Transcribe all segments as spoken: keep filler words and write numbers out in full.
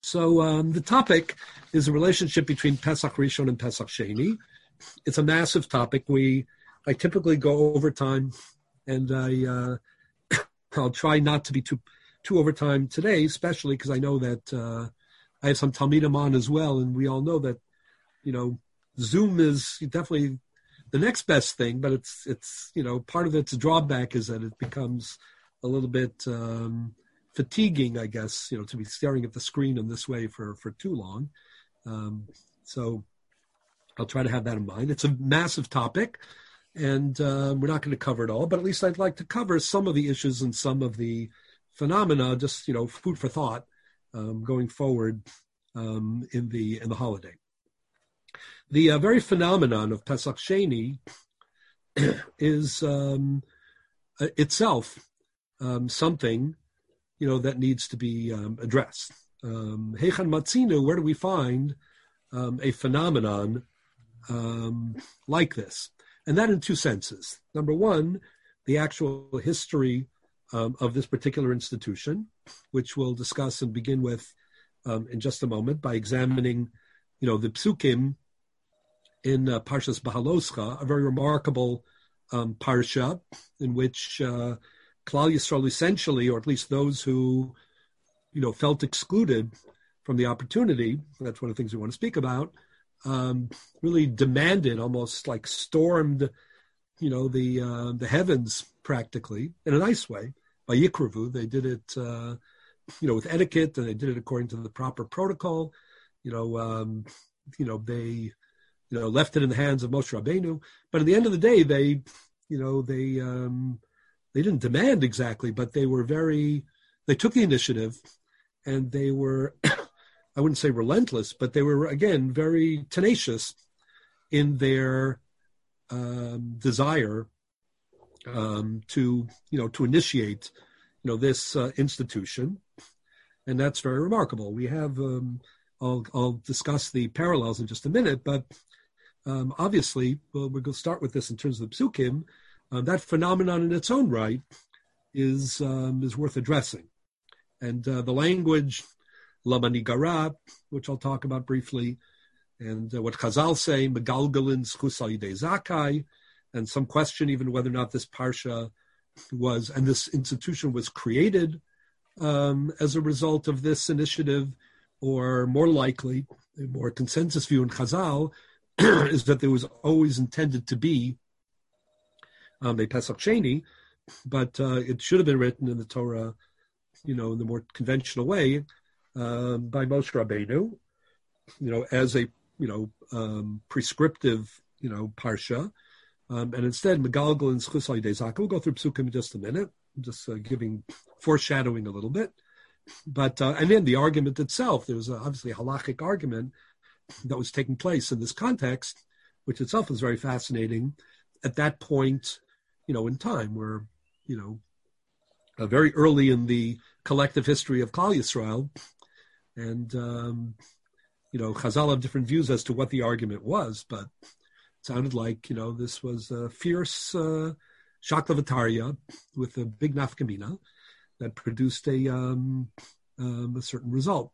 So um, the topic is the relationship between Pesach Rishon and Pesach Sheni. It's a massive topic. We, I typically go over time, and I, uh, I'll try not to be too, too over time today, especially because I know that uh, I have some Talmidim on as well, and we all know that, you know, Zoom is definitely the next best thing, but it's, it's you know, part of its drawback is that it becomes a little bit um, fatiguing, I guess, you know, to be staring at the screen in this way for, for too long. Um, so I'll try to have that in mind. It's a massive topic, and uh, we're not going to cover it all, but at least I'd like to cover some of the issues and some of the phenomena, just, you know, food for thought um, going forward um, in the in the holiday. The uh, very phenomenon of Pesach Sheni is um, itself um, something, you know, that needs to be um, addressed. Um, Heichan Matzinu, where do we find um, a phenomenon um, like this? And that in two senses. Number one, the actual history um, of this particular institution, which we'll discuss and begin with um, in just a moment by examining, you know, the psukim in uh, Parshas Bahaloscha, a very remarkable um, parsha in which uh, Klal Yisrael essentially, or at least those who, you know, felt excluded from the opportunity, that's one of the things we want to speak about, um, really demanded, almost like stormed, you know, the uh, the heavens practically, in a nice way, by Yikruvu. They did it, uh, you know, with etiquette, and they did it according to the proper protocol. You know, um, you know, they, you know, left it in the hands of Moshe Rabbeinu. But at the end of the day, they, you know, they um, they didn't demand exactly, but they were very, they took the initiative, and they were, I wouldn't say relentless, but they were, again, very tenacious in their um, desire um, to, you know, to initiate, you know, this uh, institution. And that's very remarkable. We have, um, I'll, I'll discuss the parallels in just a minute, but um, obviously, well, we're going to start with this in terms of the psukim. Uh, that phenomenon in its own right is um, is worth addressing. And uh, the language, Lamanigara, which I'll talk about briefly, and uh, what Chazal say, Megalgalin Schus al Yidei Zakai, and some question even whether or not this parsha was, and this institution was created um, as a result of this initiative, or more likely, a more consensus view in Chazal, is that there was always intended to be um, a Pesach Sheni, but uh, it should have been written in the Torah, you know, in the more conventional way, um, by Moshe Rabbeinu, you know, as a, you know, um, prescriptive, you know, parsha. Um, and instead, Megalgal and Schus al Yidei Zakai. We'll go through psukim in just a minute, just uh, giving, foreshadowing a little bit. But, uh, and then the argument itself, there was a, obviously a halachic argument that was taking place in this context, which itself was very fascinating at that point, you know, in time where, you know, uh, very early in the collective history of Klal Yisrael, and, um, you know, Chazal have different views as to what the argument was, but it sounded like, you know, this was a fierce uh, shaklavataria with a big nafkamina that produced a, um, um, a certain result.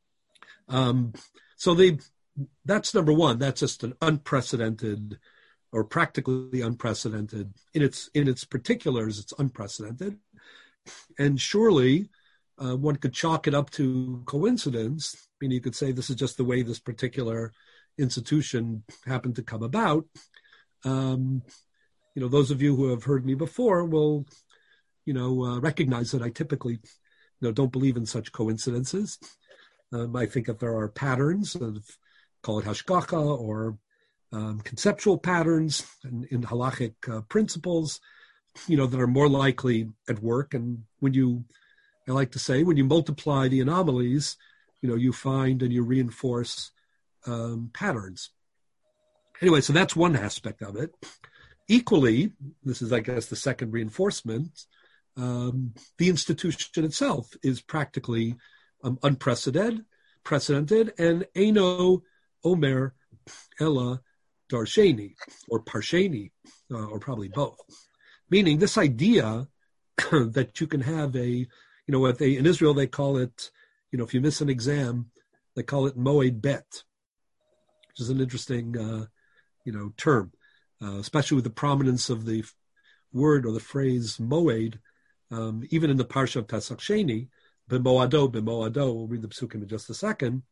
Um, so they, that's number one. That's just an unprecedented, or practically unprecedented in its in its particulars. It's unprecedented, and surely uh, one could chalk it up to coincidence. I mean, you could say this is just the way this particular institution happened to come about. Um, you know, those of you who have heard me before will, you know, uh, recognize that I typically, you know, don't believe in such coincidences. Um, I think that there are patterns of, call it hashgacha, or um, conceptual patterns in, in halachic uh, principles, you know, that are more likely at work. And when you, I like to say, when you multiply the anomalies, you know, you find and you reinforce um, patterns. Anyway, so that's one aspect of it. Equally, this is, I guess, the second reinforcement, um, the institution itself is practically um, unprecedented, precedented, and Eino Omer Ella Darsheni, or Parsheni, uh, or probably both. Meaning this idea that you can have a, you know, what they, in Israel they call it you know, if you miss an exam, they call it moed bet, which is an interesting, uh, you know, term, uh, especially with the prominence of the word or the phrase moed, um, even in the Parsha of Pesach Sheni, b'moado, b'moado, we'll read the psukim in just a second.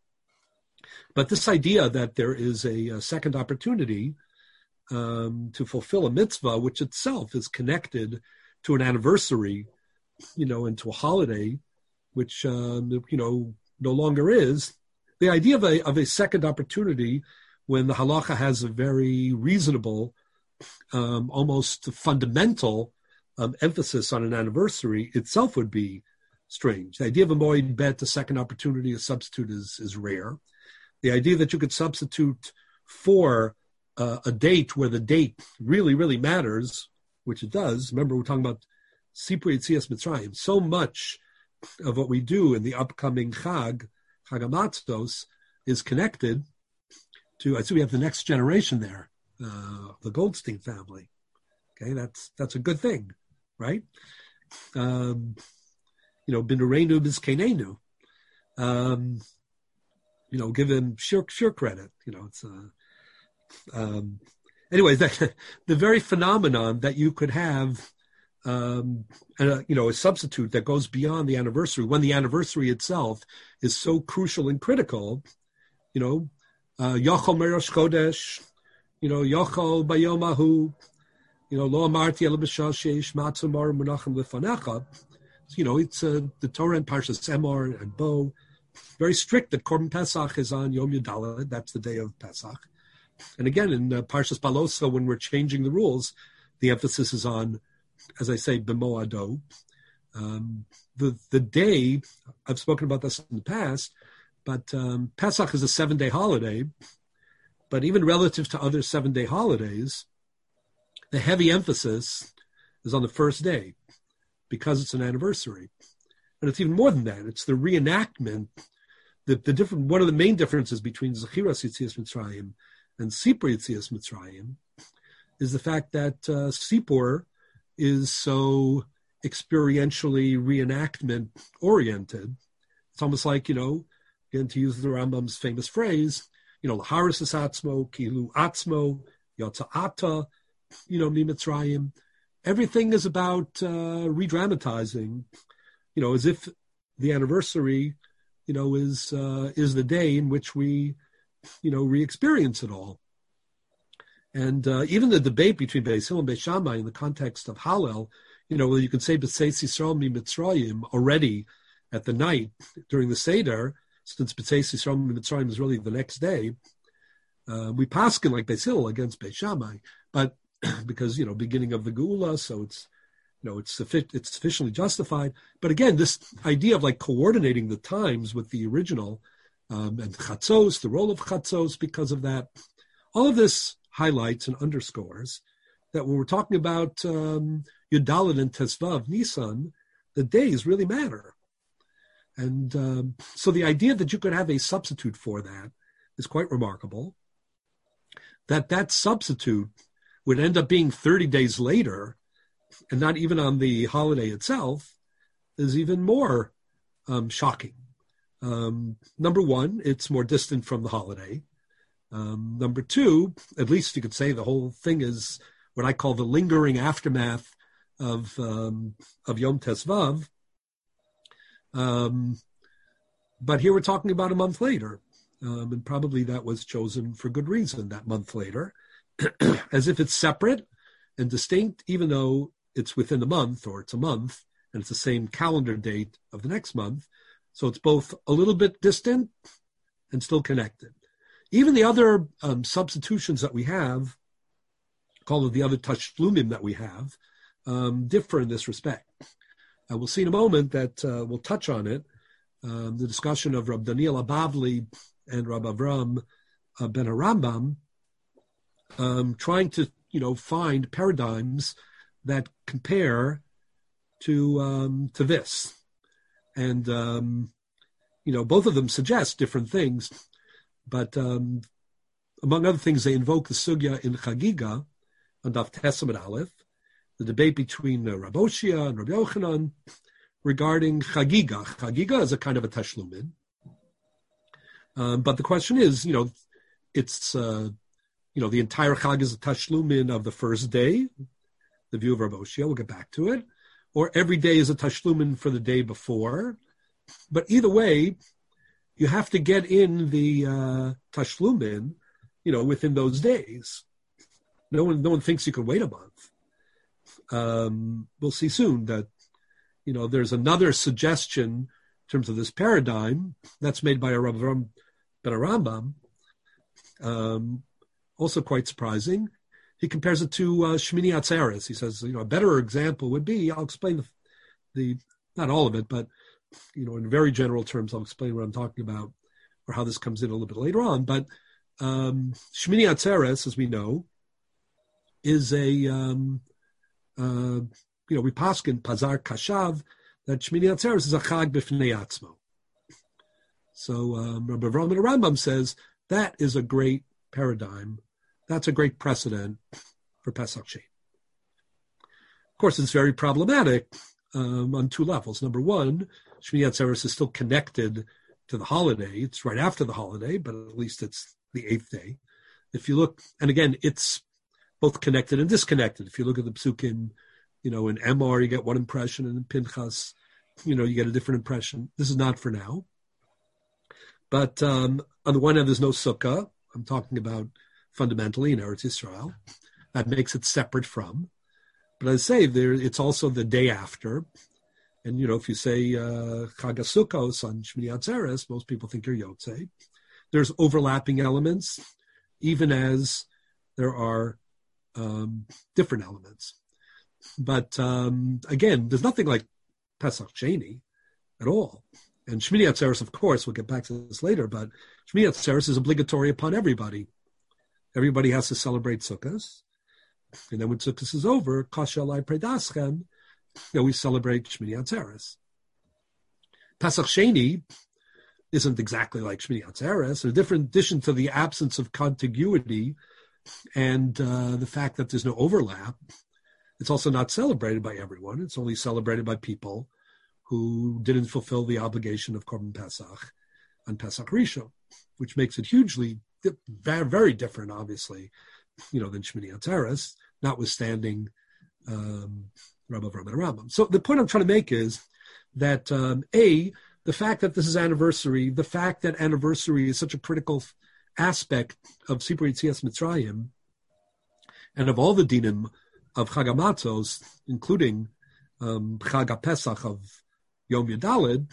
But this idea that there is a, a second opportunity um, to fulfill a mitzvah, which itself is connected to an anniversary, you know, and to a holiday, which, um, you know, no longer is. The idea of a, of a second opportunity when the halacha has a very reasonable, um, almost fundamental um, emphasis on an anniversary itself would be strange. The idea of a moed bet, a second opportunity, a substitute is, is rare. The idea that you could substitute for uh, a date where the date really, really matters, which it does. Remember, we're talking about Sipur Yetzias Mitzrayim. So much of what we do in the upcoming Chag, Chag HaMatzos, is connected to, I see we have the next generation there, uh, the Goldstein family. Okay, that's that's a good thing, right? Um, you know, Binureinu Bizkenenu. Um, you know, give him sure, sure credit. You know, it's, uh, um, anyways, that, the very phenomenon that you could have, um, a, you know, a substitute that goes beyond the anniversary, when the anniversary itself is so crucial and critical, you know, Yochol Merosh Chodesh, you know, Yochol Bayomahu, you know, Lo Amarti El B'Shal Sheish Matzah Mar Munachim Lefanecha. You know, it's uh, the Torah and Parshas Emor and Bo, very strict that Korban Pesach is on Yom Yudalad. That's the day of Pesach. And again, in uh, Parshas Balosa, when we're changing the rules, the emphasis is on, as I say, B'moado. Um, the the day, I've spoken about this in the past, but um, Pesach is a seven-day holiday. But even relative to other seven-day holidays, the heavy emphasis is on the first day because it's an anniversary. And it's even more than that. It's the reenactment. The, the different one of the main differences between Zechiras Yetzias Mitzrayim and Sipur Yetzias Mitzrayim is the fact that uh, Sipur is so experientially reenactment oriented. It's almost like, you know, again, to use the Rambam's famous phrase, you know, Laharis es atzmo, kilu atzmo, yotza ata, you know, mi Mitzrayim. Everything is about uh, re-dramatizing, you know, as if the anniversary, you know, is uh, is the day in which we, you know, re-experience it all. And uh, even the debate between Beis Hillel and Beis Shammai in the context of Hallel, you know, you can say B'tzeis Yisrael mi Mitzrayim already at the night during the Seder, since B'tzeis Yisrael mi Mitzrayim is really the next day. Uh, we paskin like Beis Hillel against Beis Shammai, but because, you know, beginning of the Geula, so it's, you know, it's it's sufficiently justified. But again, this idea of like coordinating the times with the original um, and Chatzos, the role of Chatzos because of that, all of this highlights and underscores that when we're talking about um, Yudalad and Tesvav, Nisan, the days really matter. And um, so the idea that you could have a substitute for that is quite remarkable. That that substitute would end up being thirty days later and not even on the holiday itself is even more um, shocking. Um, number one, it's more distant from the holiday. Um, number two, at least you could say the whole thing is what I call the lingering aftermath of um, of Yom Tesvav. Um, but here we're talking about a month later. Um, and probably that was chosen for good reason, that month later, as if it's separate and distinct, even though it's within a month or it's a month and it's the same calendar date of the next month. So it's both a little bit distant and still connected. Even the other um, substitutions that we have, called it the other tashlumim that we have, um, differ in this respect. Uh, we'll see in a moment that uh, we'll touch on it, um, the discussion of Rab Daniel Abavli and Rab Avram uh, ben Harambam, um, trying to, you know, find paradigms that compare to um, to this. And, um, you know, both of them suggest different things, but um, among other things, they invoke the sugya in Chagiga, on Daf Tes Amud Aleph, the debate between uh, Rab Oshia and Rab Yochanan, regarding Chagiga. Chagiga is a kind of a tashlumin. Um, but the question is, you know, it's, uh, you know, the entire Chag is a tashlumin of the first day, the view of Rav Oshia, we'll get back to it, or every day is a tashlumin for the day before. But either way, you have to get in the uh, tashlumin, you know, within those days. No one, no one thinks you can wait a month. Um, we'll see soon that, you know, there's another suggestion in terms of this paradigm that's made by a Rav Ram Ben Rambam, um, also quite surprising. He compares it to uh, Shmini Atzeres. He says, you know, a better example would be, I'll explain the, the, not all of it, but, you know, in very general terms, I'll explain what I'm talking about or how this comes in a little bit later on. But um, Shmini Atzeres, as we know, is a, um, uh, you know, we paskin Pazar Kashav, that Shmini Atzeres is a Chag b'fnei atzmo. So um, Rabbi Avraham ben Rambam says that is a great paradigm. That's a great precedent for Pesach Sheni. Of course, it's very problematic um, on two levels. Number one, Shmini Atzeres is still connected to the holiday. It's right after the holiday, but at least it's the eighth day. If you look, and again, it's both connected and disconnected. If you look at the psukim, you know, in Emor, you get one impression, and in Pinchas, you know, you get a different impression. This is not for now. But um, on the one hand, there's no sukkah. I'm talking about fundamentally in Eretz Yisrael. That makes it separate from. But I say there, it's also the day after. And, you know, if you say uh, Chag HaSukkos on Shmini Atzeres, most people think you're Yotzei. There's overlapping elements, even as there are um, different elements. But um, again, there's nothing like Pesach Sheni at all. And Shmini Atzeres, of course, we'll get back to this later, but Shmini Atzeres is obligatory upon everybody. Everybody has to celebrate Sukkot. And then when Sukkot is over, Kasha Alai Predaschem, you know, we celebrate Shmini Atzeres. Pesach Sheni isn't exactly like Shmini Atzeres. In different addition to the absence of contiguity and uh, the fact that there's no overlap, it's also not celebrated by everyone. It's only celebrated by people who didn't fulfill the obligation of Korban Pesach on Pesach Rishon, which makes it hugely, very, very different, obviously, you know, than Shmini Atzeres, notwithstanding um, Rabbi Avraham ben Rambam. So the point I'm trying to make is that, um, A, the fact that this is anniversary, the fact that anniversary is such a critical aspect of Sipur Yetzias Mitzrayim, and of all the dinim of Chag HaMatzos, including um, Chag HaPesach of Yom Yadalid,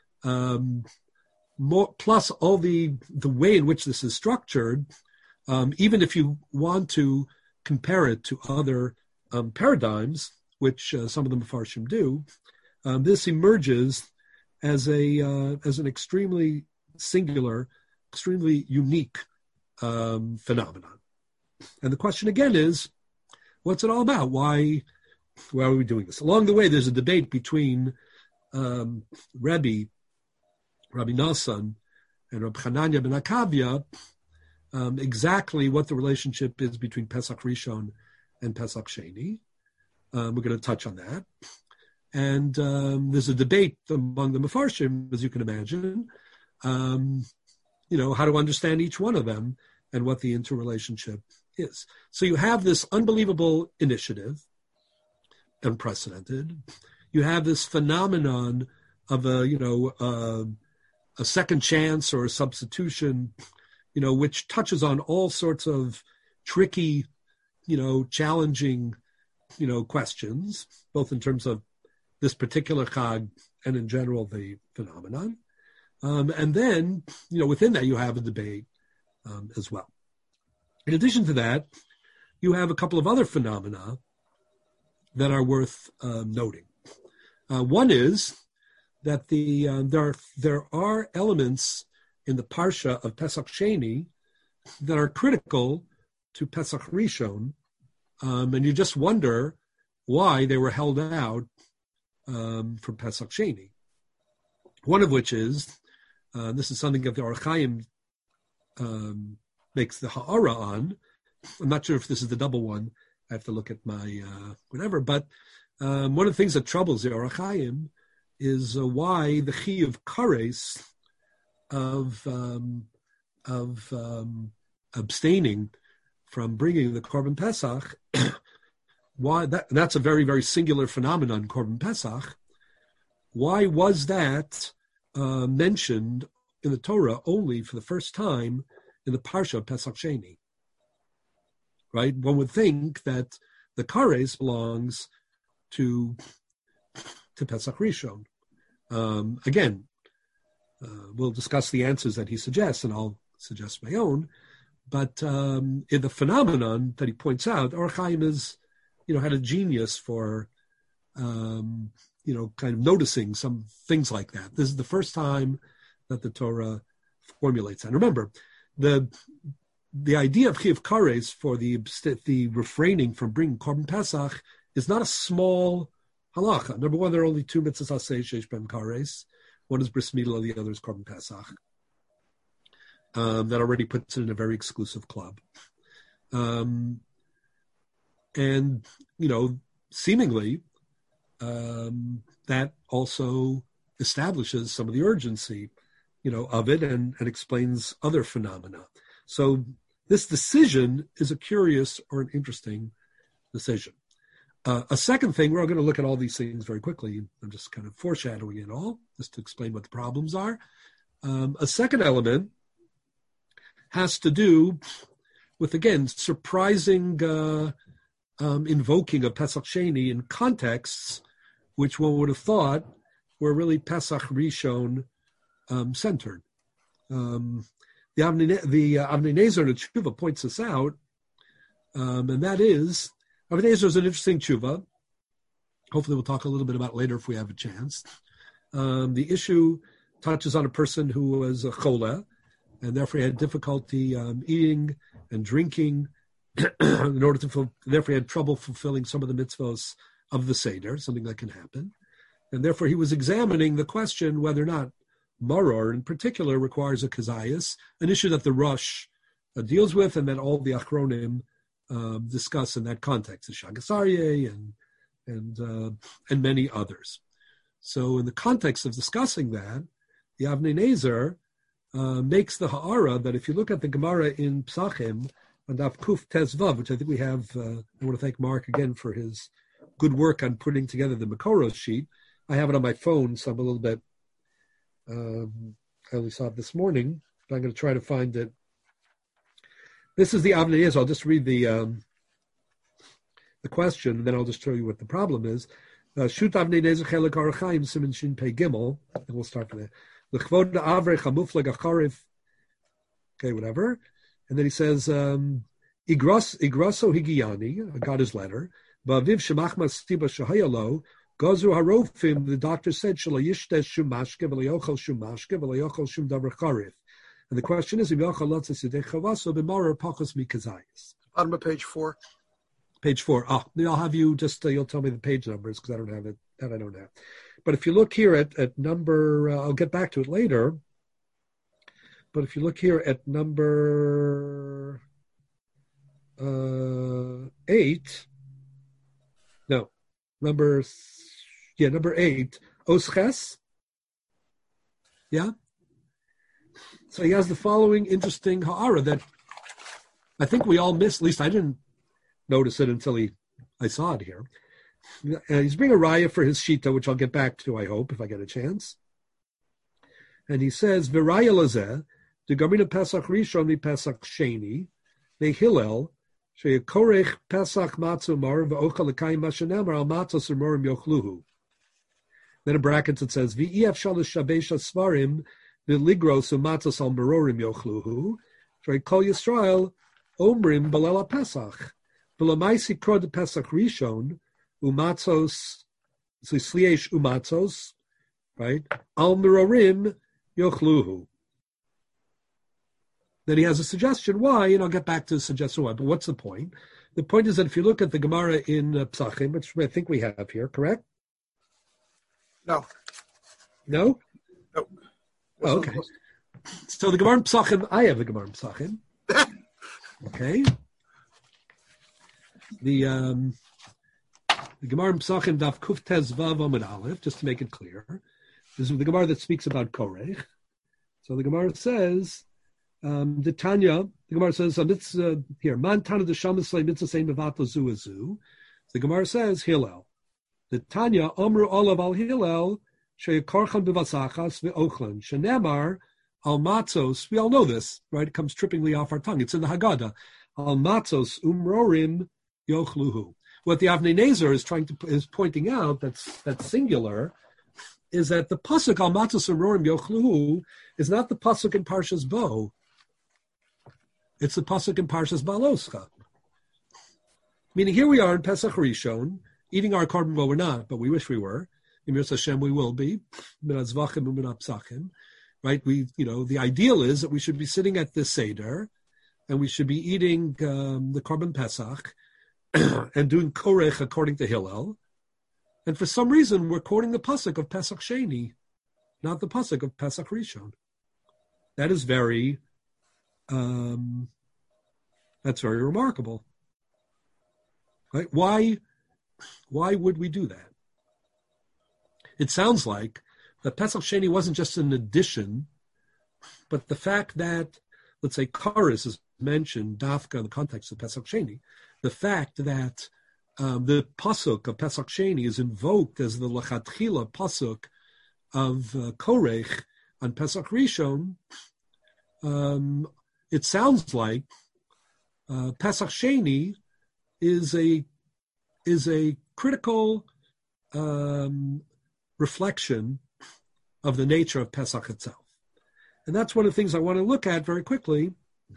um, more, plus all the the way in which this is structured, um, even if you want to compare it to other um, paradigms, which uh, some of the Mefarshim do, um, this emerges as a uh, as an extremely singular, extremely unique um, phenomenon. And the question again is, what's it all about? Why, why are we doing this? Along the way, there's a debate between um, Rebbe, Rabbi Nassan, and Rabbi Hananya ben Akavia, um, exactly what the relationship is between Pesach Rishon and Pesach Sheni. Um, we're going to touch on that. And um, there's a debate among the Mefarshim, as you can imagine, um, you know, how to understand each one of them and what the interrelationship is. So you have this unbelievable initiative, unprecedented. You have this phenomenon of a, you know, uh, a second chance or a substitution, you know, which touches on all sorts of tricky, you know, challenging, you know, questions, both in terms of this particular Chag and in general the phenomenon. Um, and then, you know, within that you have a debate um, as well. In addition to that, you have a couple of other phenomena that are worth uh, noting. Uh, one is that the uh, there are, there are elements in the parsha of Pesach Sheni that are critical to Pesach Rishon, um, and you just wonder why they were held out um, from Pesach Sheni. One of which is, uh, this is something that the Or Chaim um, makes the ha'ara on. I'm not sure if this is the double one. I have to look at my uh, whatever. But um, one of the things that troubles the Or Chaim is uh, why the chi of kares of um, of um, abstaining from bringing the Korban Pesach. Why that? That's a very very singular phenomenon, Korban Pesach. Why was that uh, mentioned in the Torah only for the first time in the Parsha of Pesach Sheni? Right? One would think that the kares belongs to to Pesach Rishon. Um, again, uh, we'll discuss the answers that he suggests, and I'll suggest my own. But um, in the phenomenon that he points out, Or Chaim is, you know, had a genius for, um, you know, kind of noticing some things like that. This is the first time that the Torah formulates that. And remember, the the idea of Chiv Kares for the the refraining from bringing Korban Pesach is not a small halacha. Number one, there are only two mitzvahs aseh sheish b'hem kares. One is bris milah, the other is Korban Pesach. Um, that already puts it in a very exclusive club. Um, and, you know, seemingly, um, that also establishes some of the urgency, you know, of it and, and explains other phenomena. So this decision is a curious or an interesting decision. Uh, a second thing, we're going to look at all these things very quickly. I'm just kind of foreshadowing it all, just to explain what the problems are. Um, a second element has to do with, again, surprising uh, um, invoking of Pesach Sheni in contexts which one would have thought were really Pesach Rishon um, centered. Um, the Avnei, the uh, Avnei Nezer in Tshuva points this out, um, and that is, Avnei Nezer is an interesting tshuva. Hopefully we'll talk a little bit about it later if we have a chance. Um, the issue touches on a person who was a chola, and therefore he had difficulty um, eating and drinking in order to, therefore he had trouble fulfilling some of the mitzvahs of the Seder, something that can happen. And therefore he was examining the question whether or not maror in particular requires a kazayas, an issue that the Rosh uh, deals with and that all the Achronim um, discuss in that context, the Shagas Aryeh and and uh, and many others. So in the context of discussing that, the Avnei Nezer uh, makes the ha'ara that if you look at the Gemara in Psachim, on Daf Kuf Tezvav, which I think we have, uh, I want to thank Mark again for his good work on putting together the Makoros sheet. I have it on my phone, so I'm a little bit, um, I only saw it this morning, but I'm going to try to find it. This is the Avnei Nezer. I'll just read the um, the question, and then I'll just show you what the problem is. Shut Avnei Nezer Chelik Or Chaim Siman Shin Pei Gimel, and we'll start from there. L'chvod Avrech Hamufleg Acharif, okay, whatever. And then he says, um, Igros, Igroso Higiyani, I got his letter, Ba'aviv Shemachmas Stiba Shahayalo, Gozru Harofim, the doctor said, Shalo Yishtes Shumashke, V'layochel Shumashke, V'layochel Shum Davar Charif. And the question is, Bottom of page four. Page four. Oh, I'll have you just, uh, you'll tell me the page numbers because I don't have it, that I don't have. But if you look here at, at number, uh, I'll get back to it later. But if you look here at number uh, eight, no, number, yeah, number eight, Osches, yeah? So he has the following interesting ha'ara that I think we all missed, at least I didn't notice it until he, I saw it here. Uh, he's bringing a raya for his shita, which I'll get back to, I hope, if I get a chance. And he says, V'raya lazeh, the Gamina Pesach Rishon mi Pesach Sheni, the Hillel, sheyakorech Pesach Matzu Mar v'ochel l'kayim mashenamar al matzos u'morim yochluhu. Then in brackets it says, V'ef shalosh shabesh svarim v'ligros u'matzos al merorim yochluhu, she'kol Yisrael omrim balel Pesach, v'lamaisi krod Pesach Rishon u'matzos z'sliesh u'matzos, right? Al merorim yochluhu. Then he has a suggestion why, and I'll get back to the suggestion why, but what's the point? The point is that if you look at the Gemara in uh, Psachim, which I think we have here, correct? No. No? No. Oh, okay. So the Gemara in Psachim, I have the Gemara in Psachim. Okay. The, um, the Gemara in Psachim, Daf Kuf Tez Vav Amud Aleph, just to make it clear. This is the Gemara that speaks about Korech. So the Gemara says, um, the Tanya, the Gemara says, uh, mitzvah, here, Man Tana de Shamaslay mitzvah say mevatla zu azu. The Gemara says, Hillel. The Tanya, Omru Olav al Hillel, sheyakorchan b'vasachas ve'ochlan, shenemar al matzos, we all know this, right? It comes trippingly off our tongue. It's in the Haggadah. Al matzos umrorim yochluhu. What the Avnei Nezer is trying to, is pointing out, that's, that's singular, is that the pasuk al matzos umrorim yochluhu is not the pasuk in Parshas Bo. It's the pasuk in Parshas Baloscha. Meaning here we are in Pesach Rishon, eating our korban. Well, we're not, but we wish we were. In Miras Hashem, we will be. Right? We, you know, the ideal is that we should be sitting at this Seder, and we should be eating um, the korban Pesach, and doing Korech according to Hillel. And for some reason, we're quoting the pasuk of Pesach Sheni, not the pasuk of Pesach Rishon. That is very, um, that's very remarkable. Right? Why, why would we do that? It sounds like that Pesach Sheni wasn't just an addition, but the fact that, let's say, Karis is mentioned, Dafka, in the context of Pesach Sheni, the fact that um, the pasuk of Pesach Sheni is invoked as the Lechatchila pasuk of uh, Korech on Pesach Rishon, um, it sounds like uh, Pesach Sheni is a is a critical um, reflection of the nature of Pesach itself. And that's one of the things I want to look at very quickly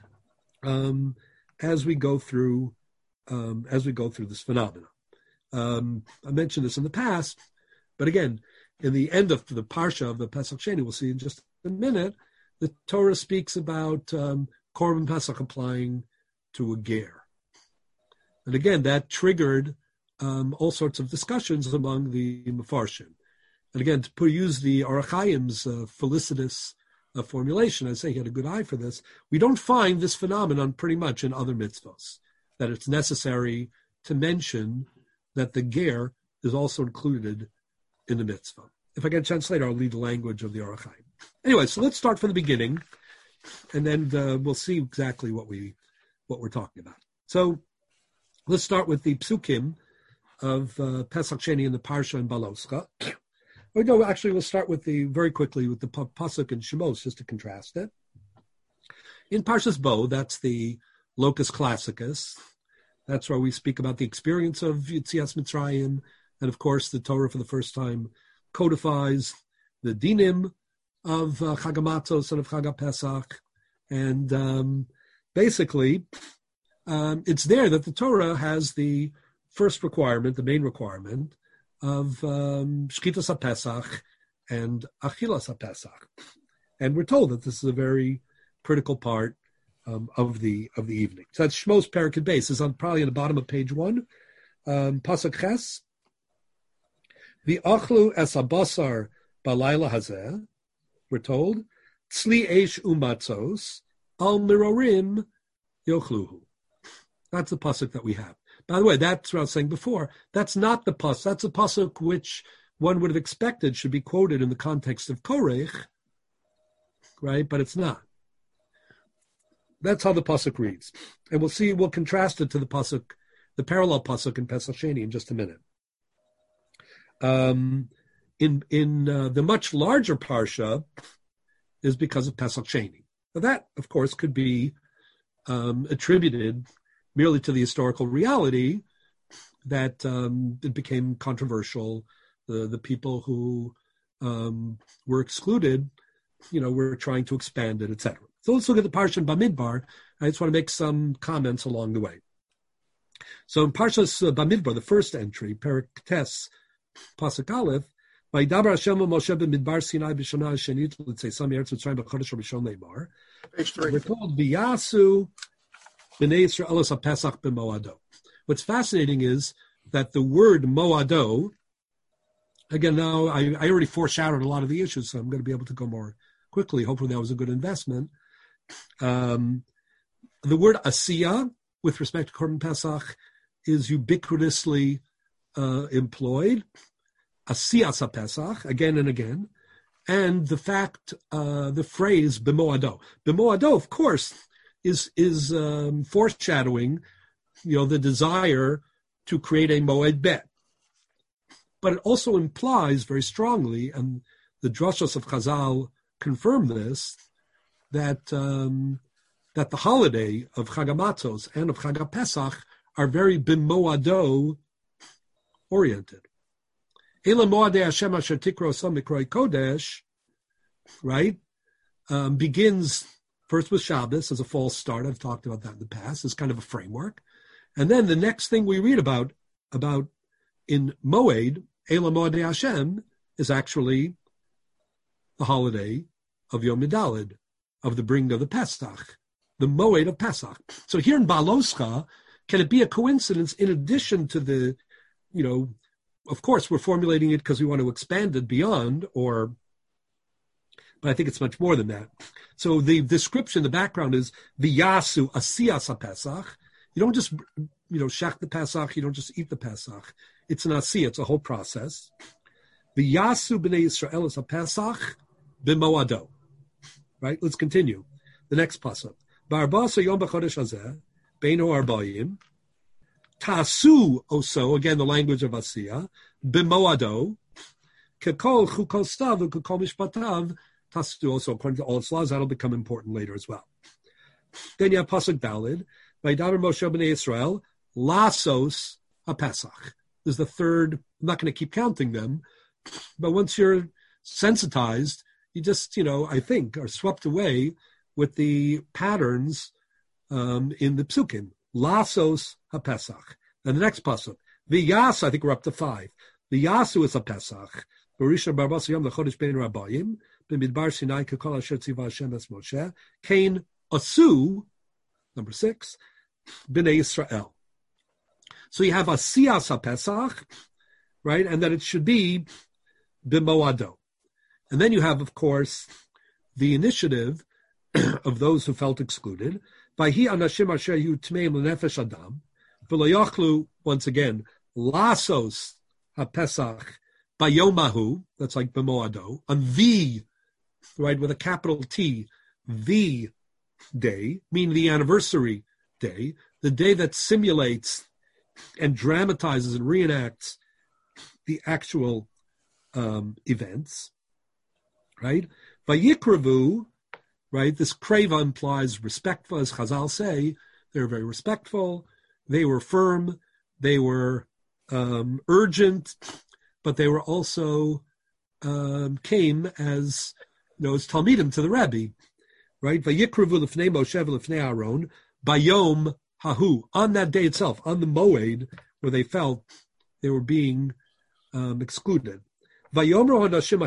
um, as we go through um, as we go through this phenomenon. Um, I mentioned this in the past, but again, in the end of the parsha of the Pesach Sheni, we'll see in just a minute, the Torah speaks about um, Korban Pesach applying to a ger. And again, that triggered um, all sorts of discussions among the Mefarshim. And again, to put, use the Orach Chaim's uh, felicitous uh, formulation, I say he had a good eye for this, we don't find this phenomenon pretty much in other mitzvahs, that it's necessary to mention that the ger is also included in the mitzvah. If I get a chance later, I'll read the language of the Orach Chaim. Anyway, so let's start from the beginning, and then uh, we'll see exactly what, we, what we're talking about. So let's start with the psukim of uh, Pesach Sheni in the Parsha and Baloscha. Or no, actually, we'll start with the very quickly with the pasuk in Shemos just to contrast it. In Parshas Bo, that's the locus classicus. That's where we speak about the experience of Yetzias Mitzrayim, and of course, the Torah for the first time codifies the dinim of uh, Chag HaMatzos and of Chag HaPesach, and um, basically, um, it's there that the Torah has the first requirement, the main requirement, of um, Shkitas HaPesach and Achilas HaPesach. And we're told that this is a very critical part um, of the of the evening. So that's Shmos Perek Beis. It's on probably on the bottom of page one. Um, Pasuk Ches. V'achlu es habasar balayla hazeh. We're told Tzli eish umatzos al mirorim yochluhu. That's the pasuk that we have. By the way, that's what I was saying before. That's not the pasuk. That's a pasuk which one would have expected should be quoted in the context of Korech, right? But it's not. That's how the pasuk reads, and we'll see. We'll contrast it to the pasuk, the parallel pasuk in Pesach Sheni in just a minute. Um, in in uh, the much larger parsha is because of Pesach Sheni. Now that, of course, could be um, attributed merely to the historical reality that um, it became controversial. The the people who um, were excluded, you know, were trying to expand it, et cetera. So let's look at the Parsha in Bamidbar. I just want to make some comments along the way. So in Parshas uh, Bamidbar, the first entry, Perek Tes, Pasuk Aleph, Vayidaber Hashem Moshe b'Midbar Sinai b'Shana Hashenit l'Tzeisam Eretz Mitzrayim b'Chodesh Rishon Leimar. Page three. We're told V'yasu b'nei Yisrael elos haPesach b'Moado. What's fascinating is that the word Moado, again, now I, I already foreshadowed a lot of the issues, so I'm going to be able to go more quickly. Hopefully that was a good investment. Um, the word Asiya, with respect to Korban Pesach, is ubiquitously uh, employed. Asiyas HaPesach, again and again. and the fact, uh, the phrase b'moado. B'moado, of course, is is um, foreshadowing, you know, the desire to create a moed bet. But it also implies very strongly, and the drashos of Chazal confirm this, that um, that the holiday of Chag HaMatzos and of Chag HaPesach are very b'moado oriented. Ela moadei Hashem asher tikro osam mikroi kodesh, right, um, begins first with Shabbos as a false start. I've talked about that in the past as kind of a framework. And then the next thing we read about, about in Moed, Ela moadei Hashem, is actually the holiday of Yom Midalid, of the bringing of the Pesach, the Moed of Pesach. So here in Baloscha, can it be a coincidence in addition to the, you know, of course we're formulating it because we want to expand it beyond, or, but I think it's much more than that. So the description, the background is V'yasu asiyas HaPesach. You don't just, you know, shach the Pesach, you don't just eat the Pesach. It's an asiyah, it's a whole process. V'yasu b'nei Yisrael es HaPesach b'moado. Right, let's continue. The next pasuk. Ba'arba'asar yom b'chodesh hazeh, beinu arba'im, Tasu also, again, the language of Asiya, b'moado, kekol chukol stav, kekol mishpatav, tasu also, according to all its laws, that'll become important later as well. Then you have pasuk dalid, Vaydaber Moshe b'nei Yisrael, lasos HaPesach. There's the third, I'm not going to keep counting them, but once you're sensitized, you just, you know, I think, are swept away with the patterns um, in the psukim. Lasos HaPesach. And the next pasuk, V'yas, I think we're up to five. V'yasu is HaPesach. Barisha Barbas Yom Lechodesh Bein Rabbayim. B'midbar Sinai Kekol Asher Tziva Hashem Es Moshe. Kain Asu, number six, B'nei Yisrael. So you have Asiyas HaPesach, right? And that it should be B'moado. And then you have, of course, the initiative of those who felt excluded. Vayhi anashim asher yu tmeim lenefesh adam, v'lo yochlu, once again, lasos hapesach bayomahu, that's like b'moado, on the, right, with a capital T, the day, meaning the anniversary day, the day that simulates and dramatizes and reenacts the actual um, events. Right? Vayikrevu, right? This kreva implies respectful, as Chazal say. They were very respectful. They were firm. They were um, urgent, but they were also um, came as, you know, as talmidim to the Rebbe, right? Vayikrevu l'fnei Moshe v'l'fnei Aaron bayom hahu, on that day itself, on the moed, where they felt they were being um, excluded. And this, I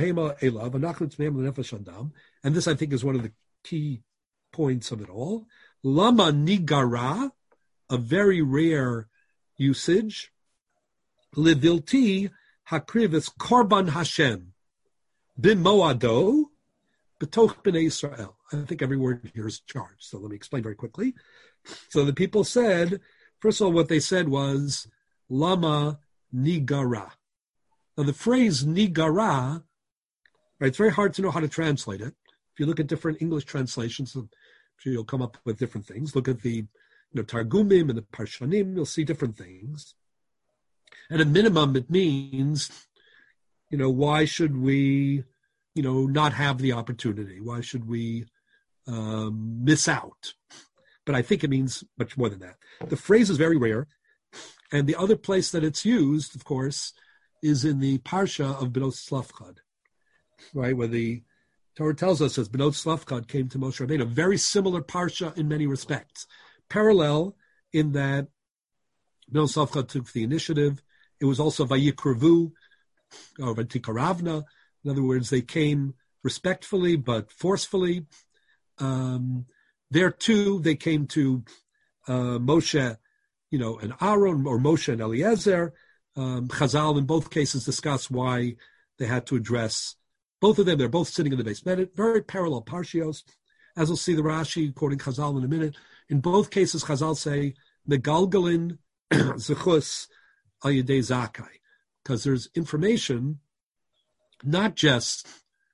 think, is one of the key points of it all. Lama nigara, a very rare usage. Levilti hakrivis korban Hashem b'moado b'toch b'nei Yisrael. I think every word here is charged. So let me explain very quickly. So the people said, first of all, what they said was lama nigara. Now, the phrase nigara, right, it's very hard to know how to translate it. If you look at different English translations, I'm sure you'll come up with different things. Look at the, you know, Targumim and the Parshanim, you'll see different things. At a minimum, it means, you know, why should we, you know, not have the opportunity? Why should we um, miss out? But I think it means much more than that. The phrase is very rare. And the other place that it's used, of course, is in the Parsha of Benot Tzlafchad, right, where the Torah tells us as Benot Tzlafchad came to Moshe Rabbeinu, a very similar Parsha in many respects. Parallel in that Benot Tzlafchad took the initiative. It was also Vayikrevu, or Vatikaravna. In other words, they came respectfully but forcefully. Um, there too, they came to uh, Moshe, you know, and Aaron, or Moshe and Eliezer. Um, Chazal in both cases discuss why they had to address both of them. They're both sitting in the base. Very parallel parshios. As we'll see the Rashi quoting Chazal in a minute. In both cases, Chazal say, Megalgalin zechus al yedei zakai, because there's information, not just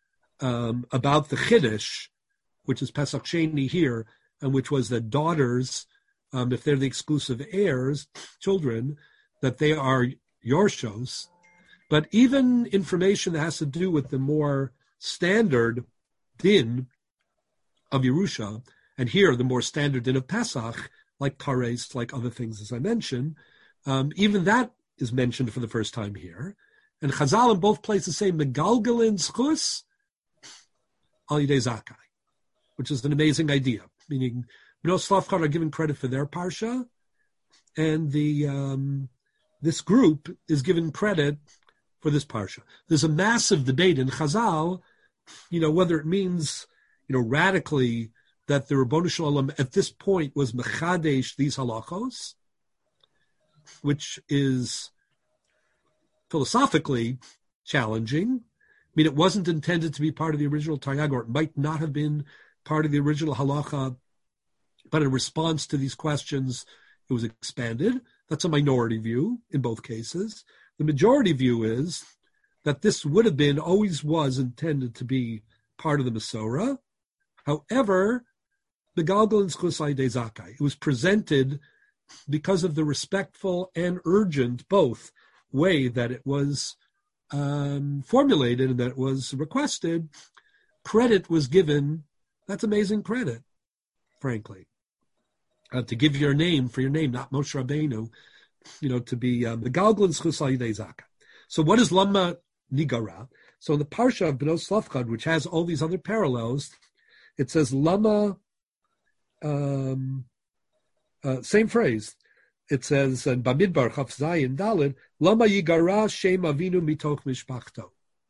um, about the Chiddush, which is Pesach Sheni here, and which was that daughters, um, if they're the exclusive heirs, children, that they are Yorshos. But even information that has to do with the more standard din of Yerusha, and here the more standard din of Pesach, like Kares, like other things as I mentioned, um, even that is mentioned for the first time here. And Chazal in both places say Megalgalin Schus Al Yidei Zakai, which is an amazing idea, meaning Bnei Slavchad are given credit for their parsha, and the um, this group is given credit for this parsha. There's a massive debate in Chazal, you know, whether it means, you know, radically that the Ribono Shel Olam at this point was mechadesh these halachos, which is philosophically challenging. I mean, it wasn't intended to be part of the original Taryag, or it might not have been part of the original halacha, but in response to these questions, it was expanded. That's a minority view in both cases. The majority view is that this would have been, always was intended to be part of the Masorah. However, the Galgal and Schus Yidei Zakai, it was presented because of the respectful and urgent both way that it was um, formulated and that it was requested. Credit was given. That's amazing credit, frankly. Uh, to give your name for your name, not Moshe Rabbeinu, you know, to be um, the Galgal and Schus Yidei Zakai. So what is Lama Nigara? So in the Parsha of Bnei Slavchad, which has all these other parallels, it says Lama, um, uh, same phrase. It says in Bamidbar Chaf Zayin Daled, Lama Yigara Shem Avinu Mitoch Mishpachto.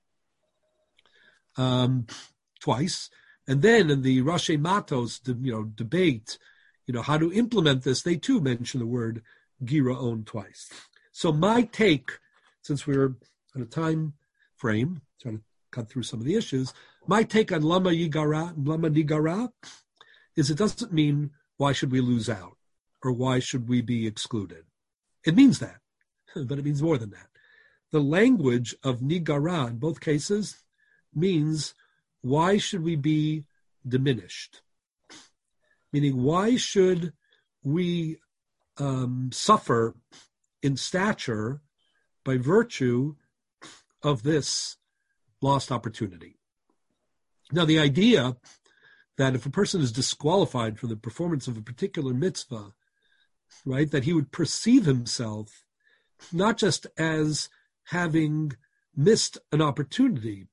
Um, twice. And then in the Rashi Matos, you know, debate, you know, how to implement this, they too mention the word Giraon twice. So my take, since we're on a time frame, trying to cut through some of the issues, my take on Lama Yigara, Lama Nigara, is it doesn't mean why should we lose out or why should we be excluded. It means that, but it means more than that. The language of Nigara in both cases means why should we be diminished? Meaning, why should we um, suffer in stature by virtue of this lost opportunity? Now, the idea that if a person is disqualified for the performance of a particular mitzvah, right, that he would perceive himself not just as having missed an opportunity,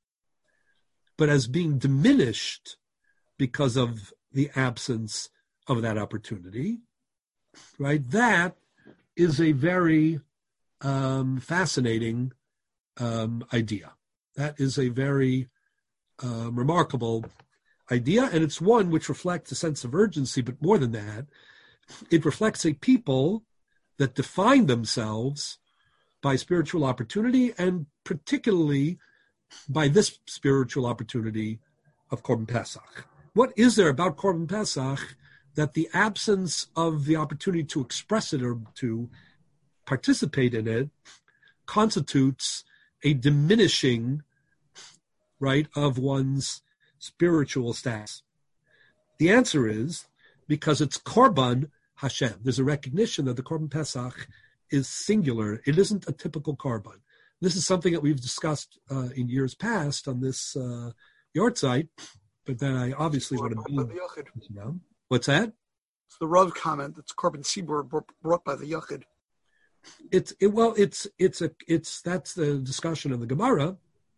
but as being diminished because of the absence of that opportunity, right? That is a very um, fascinating um, idea. That is a very um, remarkable idea, and it's one which reflects a sense of urgency, but more than that, it reflects a people that define themselves by spiritual opportunity, and particularly by this spiritual opportunity of Korban Pesach. What is there about Korban Pesach that the absence of the opportunity to express it or to participate in it constitutes a diminishing, right, of one's spiritual status? The answer is because it's Korban Hashem. There's a recognition that the Korban Pesach is singular. It isn't a typical Korban. This is something that we've discussed uh, in years past on this uh, yahrzeit, but then I obviously want to build now. What's that? It's the Rav comment that's Korban Sibur brought by the Yachid. It's it, well, it's it's a it's that's the discussion of the Gemara.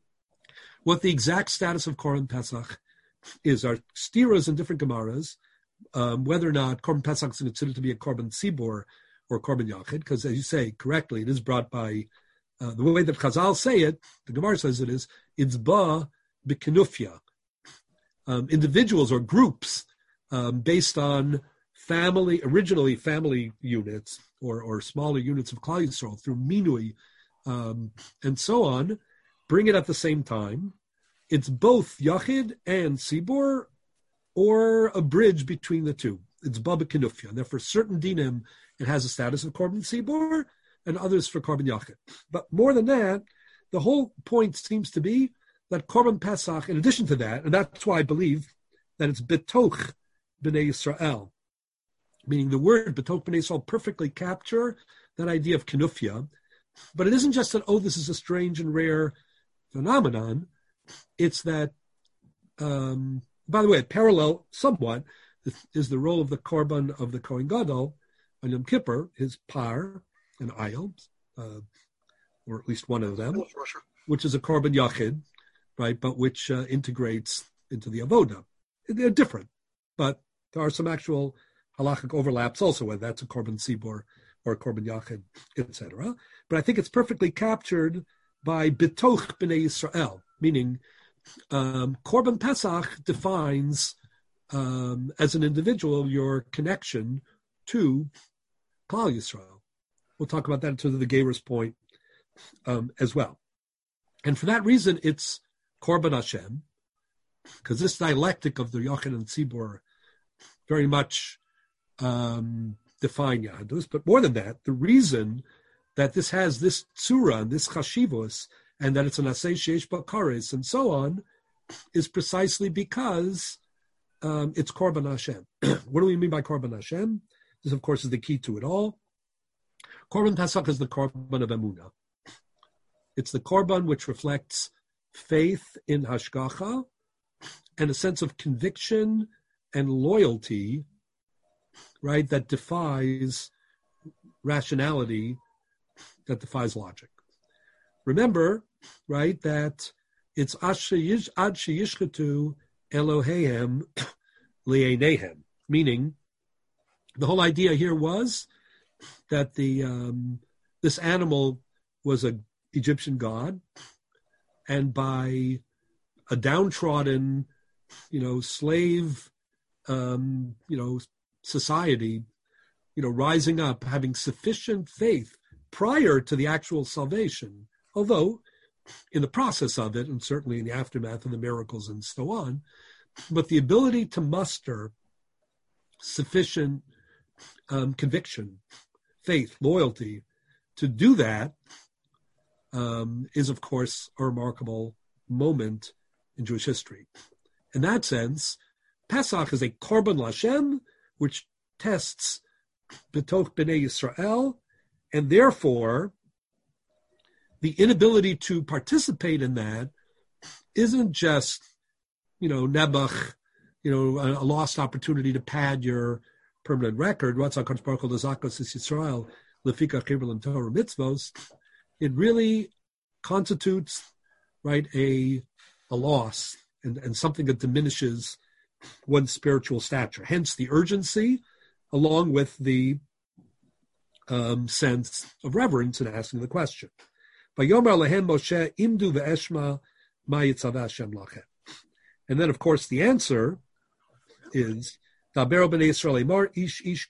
What the exact status of Korban Pesach is, are stiras in different Gemaras, um, whether or not Korban Pesach is considered to be a Korban Sibur or Korban Yachid, because as you say correctly, it is brought by uh, the way that Chazal say it. The Gemara says it is it's ba b'kenufya. Um, individuals or groups um, based on family, originally family units or, or smaller units of Klal Yisrael through Minui um, and so on, bring it at the same time. It's both Yachid and Sibur, or a bridge between the two. It's Baba Kinufya. And therefore, certain dinim, it has a status of Korban Sibur, and others for Korban Yachid. But more than that, the whole point seems to be that Korban Pesach, in addition to that, and that's why I believe that it's betoch b'nei Yisrael, meaning the word betoch b'nei Yisrael perfectly capture that idea of kinufia. But it isn't just that, oh, this is a strange and rare phenomenon. It's that, um, by the way, parallel somewhat is the role of the Korban of the Kohen Gadol on Yom Kippur, his par and ayil, uh, or at least one of them, which is a Korban Yachid, right, but which uh, integrates into the Avoda. They're different, but there are some actual halachic overlaps also, whether that's a Korban Sibor or a Korban Yachid, et cetera. But I think it's perfectly captured by Bitoch B'nei Yisrael, meaning um, Korban Pesach defines, um, as an individual, your connection to Klal Yisrael. We'll talk about that in terms of the Gerus point um, as well. And for that reason, it's Korban Hashem, because this dialectic of the Yochanan and Tzibor very much um, define Yahadus. But more than that, the reason that this has this tzura, this chashivos, and that it's an asay sheish bakaris, and so on, is precisely because um, it's Korban Hashem. What do we mean by Korban Hashem? This, of course, is the key to it all. Korban Pesach is the Korban of Emunah. It's the Korban which reflects faith in Hashgacha and a sense of conviction and loyalty, right, that defies rationality, that defies logic. Remember, right, that it's ad sheyishchetu Eloheihem li'einehem, meaning the whole idea here was that the um, this animal was an Egyptian god, and by a downtrodden, you know, slave, um, you know, society, you know, rising up, having sufficient faith prior to the actual salvation, although in the process of it, and certainly in the aftermath of the miracles and so on, but the ability to muster sufficient um, conviction, faith, loyalty, to do that um, is, of course, a remarkable moment in Jewish history. In that sense, Pesach is a Korban Lashem, which tests B'toch B'nei Yisrael, and therefore the inability to participate in that isn't just, you know, nebuch, you know, a, a lost opportunity to pad your permanent record. It really constitutes, right, a a loss and, and something that diminishes one's spiritual stature. Hence the urgency, along with the um, sense of reverence in asking the question. And then, of course, the answer is ish ish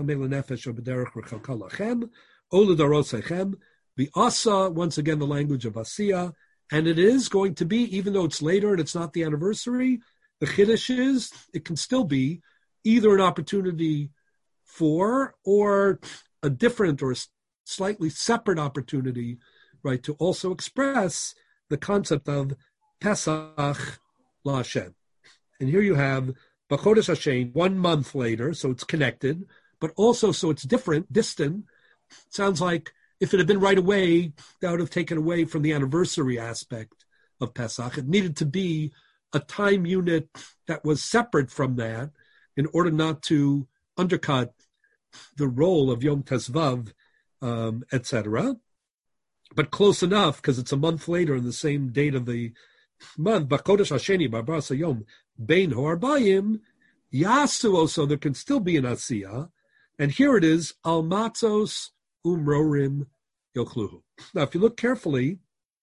the asa, once again, the language of Asiya, and it is going to be, even though it's later and it's not the anniversary, the chiddush is, it can still be either an opportunity for or a different or slightly separate opportunity, right, to also express the concept of Pesach LaHashem. And here you have B'chodesh Hashem, one month later, so it's connected, but also so it's different, distant. It sounds like if it had been right away, that would have taken away from the anniversary aspect of Pesach. It needed to be a time unit that was separate from that in order not to undercut the role of Yom Tesvav, um, et cetera. But close enough, because it's a month later in the same date of the month. B'chodesh Hasheni b'arbaas hayom bein ho'arbayim yasu, so there can still be an asiyah. And here it is, al matzos umrorim yochluhu. Now, if you look carefully,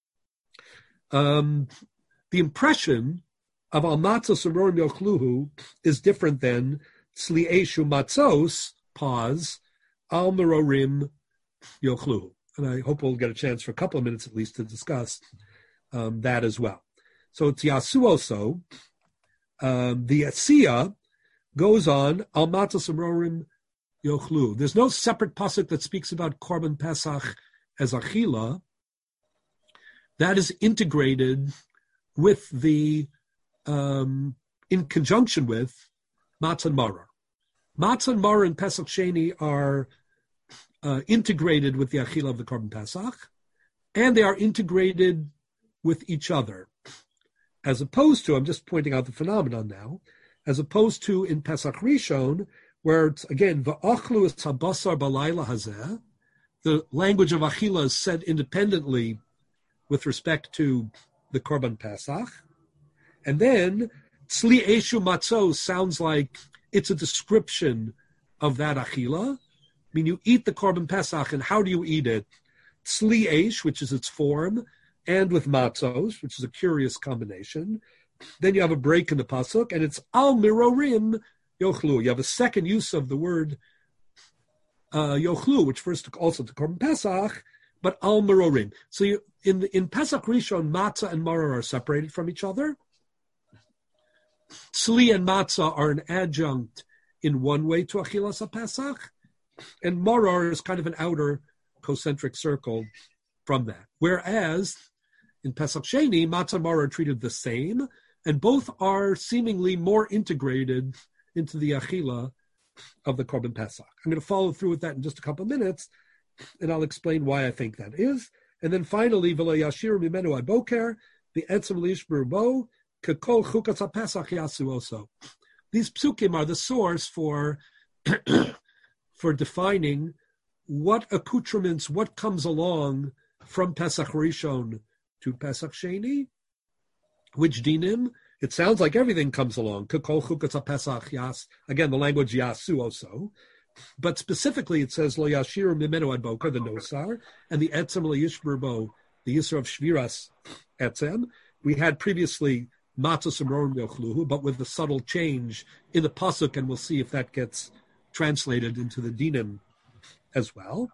um, the impression of al matzos umrorim yochluhu is different than sli'eshu matzos, pause, al merorim yochluhu. And I hope we'll get a chance for a couple of minutes at least to discuss um, that as well. So it's yasu also. Um, the asiyah goes on, al matzos umrorim yochlu. There's no separate pasuk that speaks about Korban Pesach as achila. That is integrated, with the, um, in conjunction with matzah and maror. Matzah and maror and Pesach Sheni are uh, integrated with the achila of the Korban Pesach, and they are integrated with each other. As opposed to, I'm just pointing out the phenomenon now, as opposed to in Pesach Rishon, where it's, again, v'achlu es habasar balayla hazeh, the language of achila is said independently with respect to the Korban Pesach. And then, tzli eshu matzos sounds like it's a description of that achila. I mean, you eat the Korban Pesach, and how do you eat it? Tzli esh, which is its form, and with matzos, which is a curious combination. Then you have a break in the pasuk, and it's al mirorim yochlu. You have a second use of the word uh, yochlu, which refers to also to Korban Pesach, but al mirorim. So you, in in Pesach Rishon, matzah and maror are separated from each other. Tzli and matzah are an adjunct in one way to achilas HaPesach, and maror is kind of an outer concentric circle from that. Whereas in Pesach Sheni, matzah and maror are treated the same, and both are seemingly more integrated into the achila of the Korban Pesach. I'm going to follow through with that in just a couple of minutes, and I'll explain why I think that is. And then finally, v'lo yashir mimenu ad boker, the etzem lishber bo, kekol chukas HaPesach yasu also. These psukim are the source for, for defining what accoutrements, what comes along from Pesach Rishon to Pesach Sheni, which dinim. It sounds like everything comes along. Kekol chukas HaPesach yas. Again, the language yasu also. But specifically, it says, lo yashir mimenu ad boker, the nosar, and the etzem lo yishber bo, the yisr of shviras etzem. We had previously matzos and maror yochluhu, but with the subtle change in the pasuk, and we'll see if that gets translated into the dinim as well.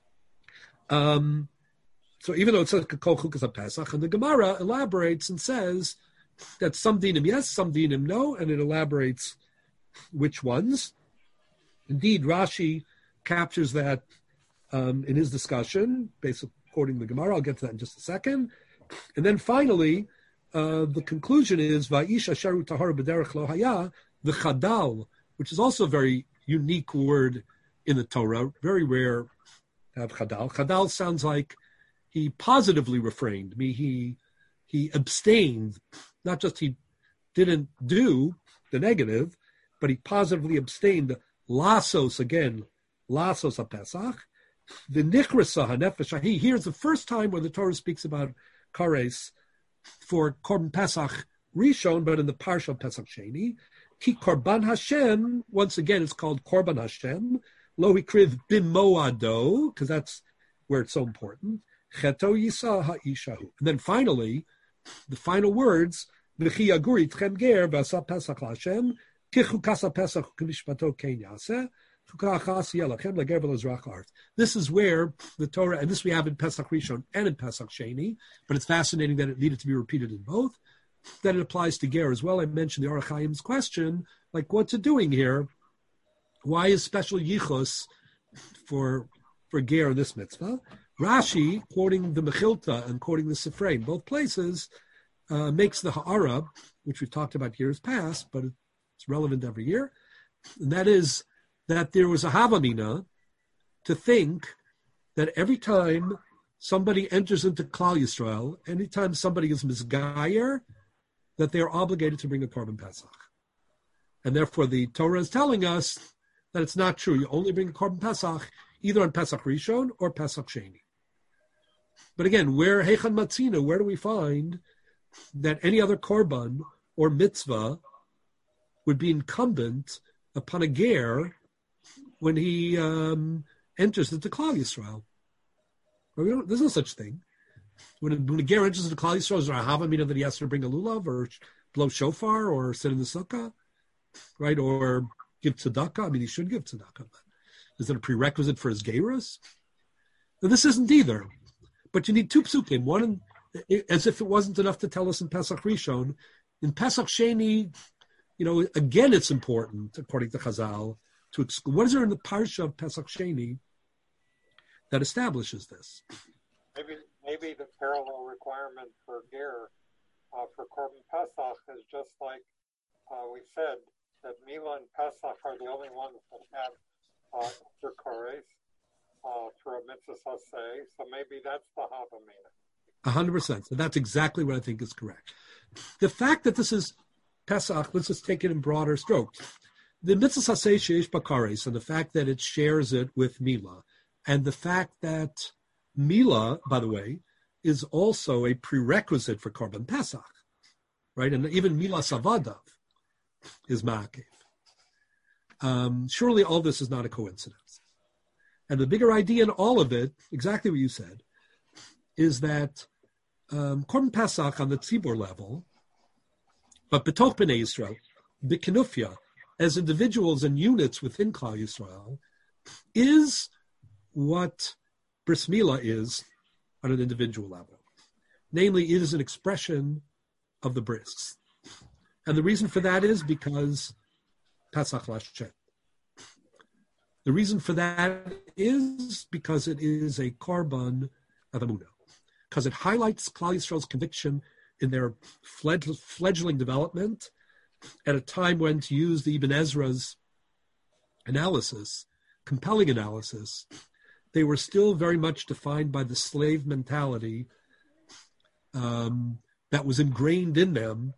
Um, so even though it says kekol chukas HaPesach, and the Gemara elaborates and says that some dinim yes, some dinim no, and it elaborates which ones. Indeed, Rashi captures that um, in his discussion, basically quoting the Gemara. I'll get to that in just a second. And then finally, uh, the conclusion is Va'ish asharu tahar b'derech lo haya, the chadal, which is also a very unique word in the Torah, very rare to have chadal. Chadal sounds like he positively refrained, me he he abstained, not just he didn't do the negative, but he positively abstained. Lasos, again, Lasos HaPesach. The Nichrasa HaNefesh Ahi. Here's the first time where the Torah speaks about Kares for Korban Pesach Rishon, but in the Parsha of Pesach Sheni. Ki Korban Hashem, once again, it's called Korban Hashem. Lo Hikriv Bimoado, because that's where it's so important. Cheto Yisa HaIshahu. And then finally, the final words, V'chi Yaguri Tchem Ger V'asa Pesach Hashem, This is where the Torah, and this we have in Pesach Rishon and in Pesach Sheni, but it's fascinating that it needed to be repeated in both, that it applies to Ger as well. I mentioned the Orach Chaim's question, like what's it doing here? Why is special yichus for, for Ger in this mitzvah? Rashi, quoting the Mechilta and quoting the Sifrei in both places, uh, makes the Ha'ara, which we've talked about years past, but it, it's relevant every year, and that is that there was a havamina to think that every time somebody enters into Klal Yisrael, anytime somebody is misgayer, that they are obligated to bring a Korban Pesach. And therefore the Torah is telling us that it's not true. You only bring a Korban Pesach either on Pesach Rishon or Pesach Sheni. But again, where Heichan Matzina, where do we find that any other Korban or mitzvah would be incumbent upon a ger when he um, enters into Klal Yisrael? Well, we don't, there's no such thing. When a, when a ger enters into Klal Yisrael, is there a havamina that he has to bring a lulav or blow shofar or sit in the sukkah, right? Or give tzedakah? I mean, he should give tzedakah, but is it a prerequisite for his gerus? And this isn't either. But you need two psukim. One, in, as if it wasn't enough to tell us in Pesach Rishon. In Pesach Sheni, you know, again, it's important, according to Chazal, to exclude. What is there in the Parsha of Pesach Sheni that establishes this? Maybe maybe the parallel requirement for ger uh, for Korban Pesach is just like uh, we said, that Mila and Pesach are the only ones that have uh, interkores uh, for a mitzvah saseh. So maybe that's the Havamina. A hundred percent. So that's exactly what I think is correct. The fact that this is Pesach, let's just take it in broader strokes. The mitzvah saseh sheish bakares, and the fact that it shares it with Mila, and the fact that Mila, by the way, is also a prerequisite for Korban Pesach, right? And even Mila Savadav is Ma'akev. Um, surely all this is not a coincidence. And the bigger idea in all of it, exactly what you said, is that um, Korban Pesach on the Tzibor level, but B'toch B'nai Yisrael, B'kenufya, as individuals and units within Klal Yisrael, is what Bris Milah is on an individual level. Namely, it is an expression of the bris. And the reason for that is because Pesach Lashem. The reason for that is because it is a korban of Amunah, because it highlights Klal Yisrael's conviction in their fledg- fledgling development at a time when, to use the Ibn Ezra's analysis, compelling analysis, they were still very much defined by the slave mentality um, that was ingrained in them,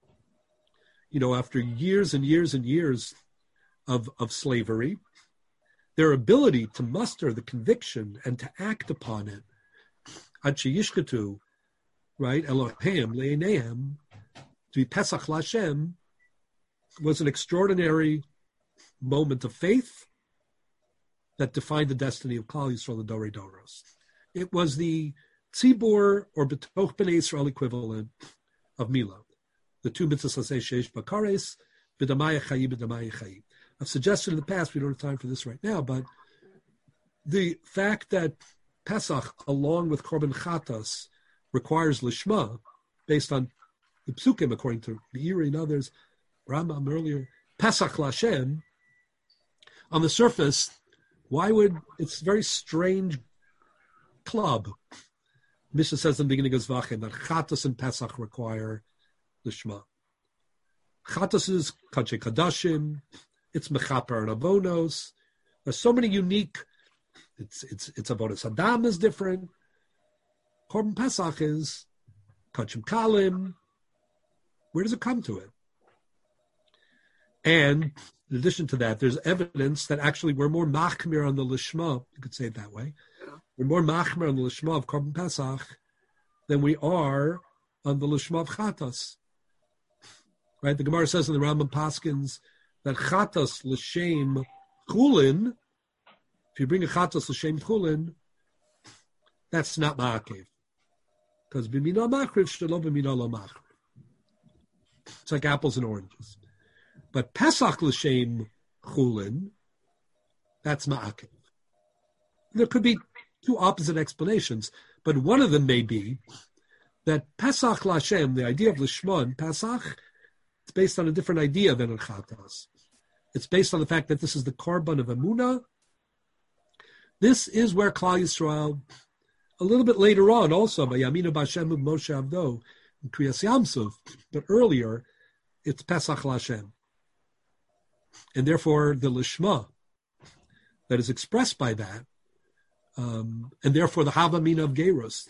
you know, after years and years and years of, of slavery. Their ability to muster the conviction and to act upon it, ad sheyishketu, right, Elohim, le'enehem, to be Pesach Lashem, was an extraordinary moment of faith that defined the destiny of Klal Yisrael and Dorei Doros. It was the Tzibor or B'toch B'nai Yisrael equivalent of Milah, the two mitzvahs saseh sheish bakares, b'damai chayi, b'damai chayi. I've suggested in the past, we don't have time for this right now, but the fact that Pesach, along with Korban Chatas, requires Lishma, based on the Psukim, according to Meiri and others, Rambam earlier, Pesach Lashem, on the surface, why would, it's a very strange club. Mishnah says in the beginning of Zvachim that Chatas and Pesach require Lishma. Chatas is Kache Kadashim, it's Mechaper and Avonos. There's so many unique, it's it's it's Avonos Adam is different. Korban Pesach is Kachim Kalim. Where does it come to it? And in addition to that, there's evidence that actually we're more machmir on the Lishma, you could say it that way. We're more machmir on the Lishma of Korban Pesach than we are on the Lishma of Chatas. Right? The Gemara says in the Rambam Paskins that Chatas L'Shem Chulin, if you bring a Chatas L'Shem Chulin, that's not Ma'akev. Because B'mina Machriv, Shelo B'mina Lo Machriv. It's like apples and oranges. But Pesach L'Shem Chulin, that's Ma'akev. There could be two opposite explanations, but one of them may be that Pesach L'Shem, the idea of Lishma and Pesach, it's based on a different idea than in Chatas. It's based on the fact that this is the Korban of Emunah. This is where Klal Yisrael, a little bit later on also, by Yaminu B'Hashem Moshe Avdo, in Kriyas Yamsuf, but earlier, it's Pesach L'Shem. And therefore, the Lishma that is expressed by that, um, and therefore the Havamina of Gerus.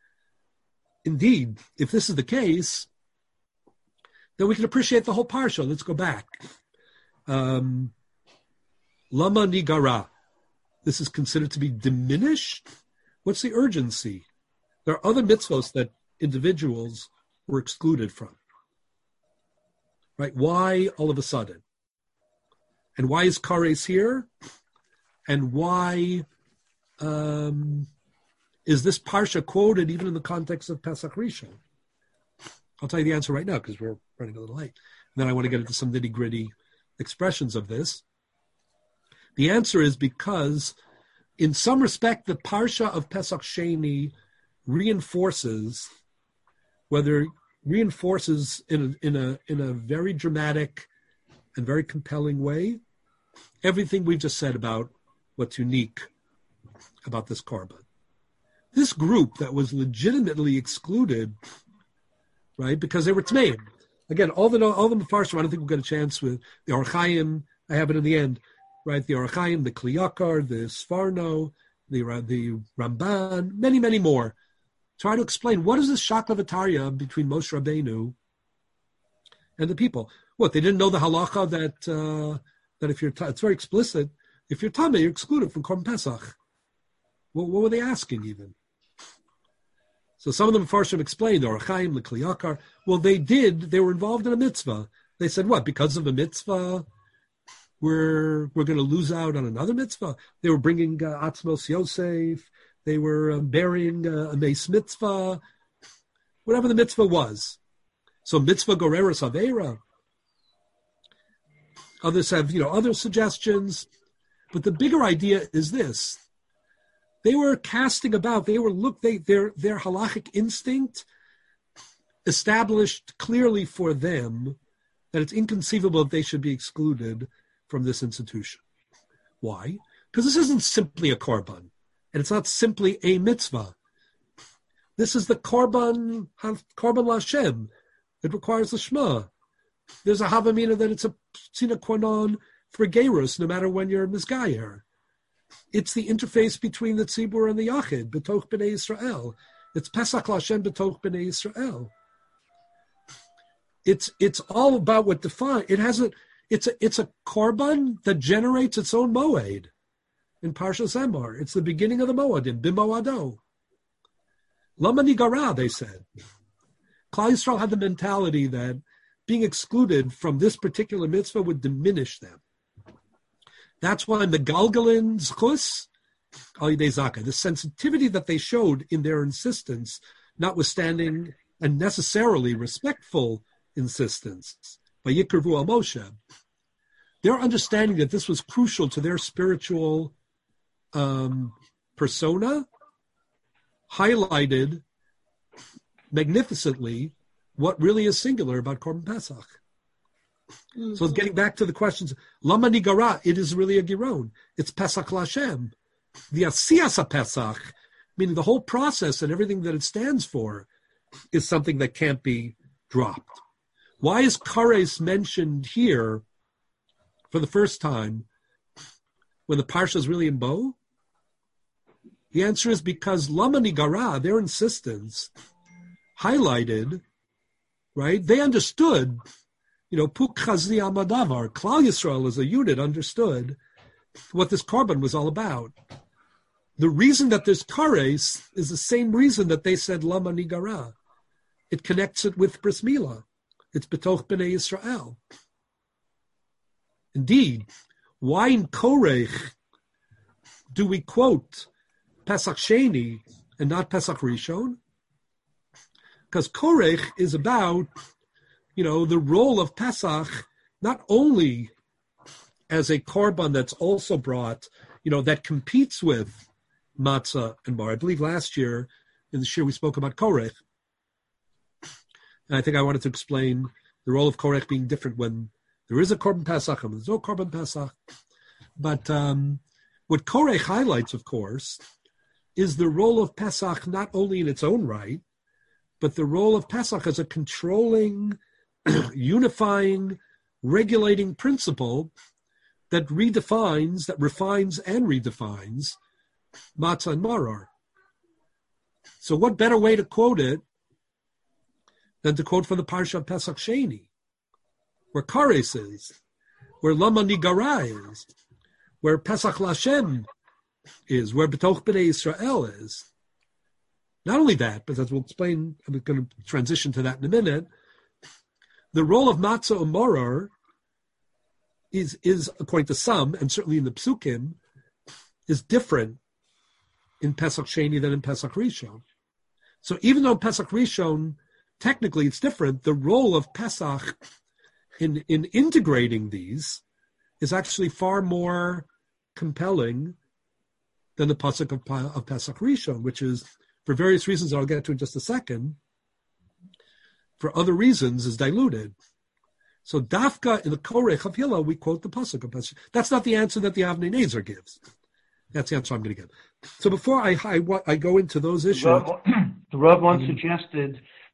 Indeed, if this is the case, then we can appreciate the whole parsha. Let's go back. Um, Lama Nigara. This is considered to be diminished. What's the urgency? There are other mitzvos that individuals were excluded from. Right? Why all of a sudden? And why is Kares here? And why um, is this parsha quoted even in the context of Pesach Rishon? I'll tell you the answer right now because we're running a little late. And then I want to get into some nitty-gritty expressions of this. The answer is because, in some respect, the parsha of Pesach Sheni reinforces, whether reinforces in a, in a in a very dramatic and very compelling way, everything we've just said about what's unique about this korban. This group that was legitimately excluded right? Because they were tmeim. Again, all the all the Mefarshim, I don't think we'll get a chance with the Or Chaim. I have it in the end, right? The Or Chaim, the Kli Yakar, the Sfarno, the the Ramban, many, many more. Try to explain what is this Shaklavataria between Moshe Rabbeinu and the people. What, they didn't know the halacha that uh, that if you're, it's very explicit, if you're Tameh, you're excluded from Korban Pesach. What, what were they asking even? So some of them Mefarshim explained, or Chaim, the Kli Yakar. Well, they did, they were involved in a mitzvah. They said, what, because of a mitzvah, we're we're going to lose out on another mitzvah? They were bringing uh, Atzmos Yosef, they were um, burying uh, a Meis mitzvah, whatever the mitzvah was. So mitzvah goreres aveira. Others have, you know, other suggestions. But the bigger idea is this. They were casting about, they were, look, they their their halachic instinct established clearly for them that it's inconceivable that they should be excluded from this institution. Why? Because this isn't simply a korban, and it's not simply a mitzvah. This is the korban, korban lashem. It requires the shema. There's a havamina that it's a sine qua non for gerus, no matter when you're misgayer. It's the interface between the tzibur and the yachid, betoch b'nei Yisrael. It's Pesach Lashem betoch b'nei Yisrael. It's it's all about what define. It has a it's a it's a korban that generates its own moed. In Parshas Emor, it's the beginning of the moedim b'moado. Lama nigara, they said. Klal Yisrael had the mentality that being excluded from this particular mitzvah would diminish them. That's why the Galgalin Zchus, Al Yidei Zaka, the sensitivity that they showed in their insistence, notwithstanding a necessarily respectful insistence, by Yikervu al Moshe, their understanding that this was crucial to their spiritual um, persona highlighted magnificently what really is singular about Korban Pesach. Mm-hmm. So getting back to the questions, Lama Nigara, it is really a Giron. It's Pesach Lashem. The Asiyas Pesach, meaning the whole process and everything that it stands for, is something that can't be dropped. Why is Kares mentioned here for the first time when the Parsha is really in Bo? The answer is because Lama Nigara, their insistence, highlighted, right? They understood, you know, Puk Chazi Amadavar, Klal Yisrael as a unit understood what this korban was all about. The reason that there's kares is the same reason that they said Lama Nigara. It connects it with Bris Milah. It's Betoch B'nei Yisrael. Indeed, why in Korech do we quote Pesach Sheni and not Pesach Rishon? Because Korech is about, you know, the role of Pesach, not only as a korban that's also brought, you know, that competes with matzah and bar. I believe last year, in the year we spoke about Korech. And I think I wanted to explain the role of Korech being different when there is a Korban Pesach and there's no Korban Pesach. But um, what Korech highlights, of course, is the role of Pesach not only in its own right, but the role of Pesach as a controlling, unifying, regulating principle that redefines, that refines and redefines matzah and maror. So what better way to quote it than to quote from the Parsha of Pesach Sheni, where Kares is, where Lama Nigara is, where Pesach Lashem is, where Betoch B'nei Yisrael is. Not only that, but as we'll explain, I'm going to transition to that in a minute, the role of matzah and maror is, is, according to some, and certainly in the Psukim, is different in Pesach Sheni than in Pesach Rishon. So even though in Pesach Rishon, technically it's different, the role of Pesach in, in integrating these is actually far more compelling than the pasuk of, of Pesach Rishon, which is, for various reasons that I'll get to in just a second, for other reasons is diluted. So Dafka in the Korech of Hillel, we quote the pasuk of Pesach. That's not the answer that the Avnei Nezer gives. That's the answer I'm going to give. So before I I, I go into those issues, the Rav, the Rav once suggested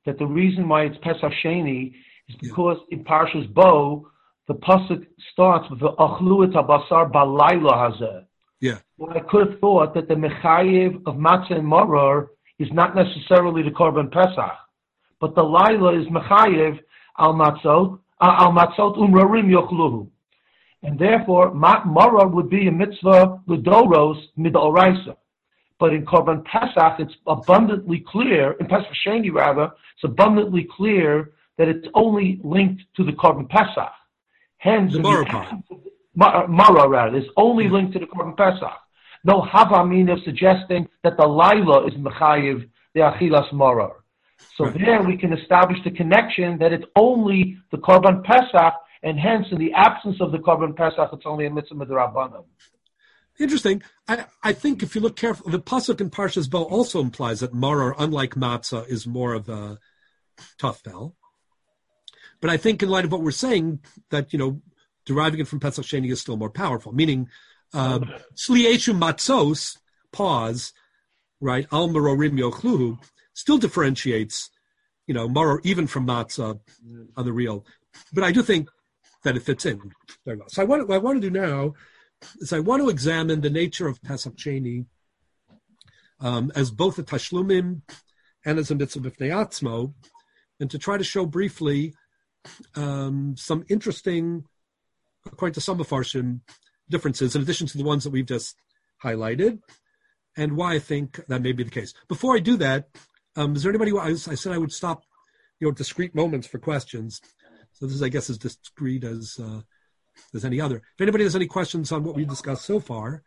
that the reason why it's Pesach Sheni is because yeah. in Parshas Bo, the pasuk starts with the Achlu et habasar balayla hazeh. Yeah. Well, I could have thought that the mechayev of matzah and maror is not necessarily the korban Pesach, but the laila is mechayev al matzot al matzot umrarim yochluhu, and therefore maror would be a mitzvah l'doros midoraisa. But in korban Pesach, it's abundantly clear, in Pesach Sheni rather, it's abundantly clear that it's only linked to the korban Pesach. Hence, the maror part. Maror rather is only linked to the korban Pesach. No havamina suggesting that the laila is mechayiv the achilas maror. So right. there we can establish the connection that it's only the korban Pesach, and hence in the absence of the korban Pesach, it's only a mitzvah midrabanan. Interesting. I, I think if you look carefully, the pasuk in Parshas Bo also implies that maror, unlike matzah, is more of a tafel. But I think in light of what we're saying, that, you know, deriving it from Pesach Sheni is still more powerful, meaning Sli'eshu uh, matzos, pause, right, al marorim yochluhu, still differentiates, you know, maror even from matzah on the real. But I do think that it fits in very well. So I want, what I want to do now is I want to examine the nature of Pesach Sheni um, as both a tashlumim and as a mitzvah b'fnei atzmo, and to try to show briefly um, some interesting, according to some Mefarshim, differences in addition to the ones that we've just highlighted, and why I think that may be the case. Before I do that, um, is there anybody? I, was, I said I would stop, you know, discrete moments for questions. So this is, I guess, as discrete as uh, as any other. If anybody has any questions on what we discussed so far,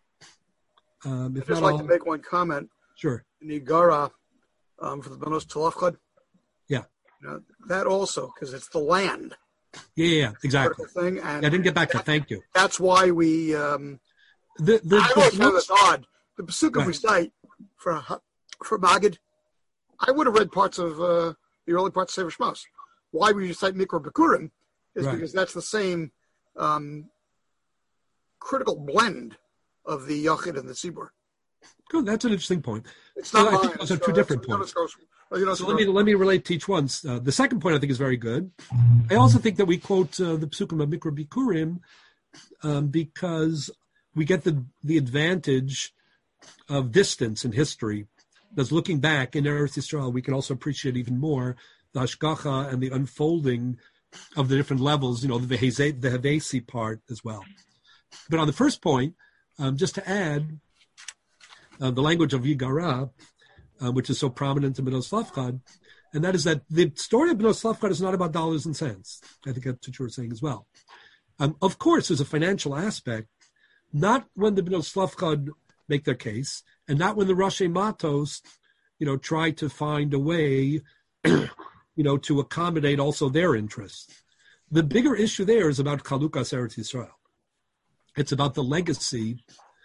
um, if I'd just not, like I'll... to make one comment. Sure. In the Igara um, for the Benos Talafchad. Yeah. You know, that also, because it's the land. Yeah, yeah, yeah, exactly. Thing, and yeah, I didn't get back that, to thank you. That's why we. Um, the the, I the always found this odd. The Pesukim right. we cite for for Magid, I would have read parts of uh, the early parts of Sefer Shmos. Why we cite Mikra Bikurim is right. because that's the same um, critical blend of the Yachid and the Tzibur. Good, that's an interesting point. It's not so mine. I think those are two uh, different points. You know, so let me let me relate to each one. Uh, the second point I think is very good. I also think that we quote uh, the Pesukim of Mikra Bikurim um, because we get the the advantage of distance in history. Because looking back in Eretz Yisrael, we can also appreciate even more the hashgacha and the unfolding of the different levels. You know, the Veheze, the Havesi part as well. But on the first point, um, just to add, uh, the language of Yigara. Uh, which is so prominent in Benos Lafchad, and that is that the story of Benos Lafchad is not about dollars and cents. I think that's what you were saying as well. Um, of course, there's a financial aspect, not when the Benos Lafchad make their case, and not when the Rashi Matos, you know, try to find a way, you know, to accommodate also their interests. The bigger issue there is about Chalukas Eretz Yisrael. It's about the legacy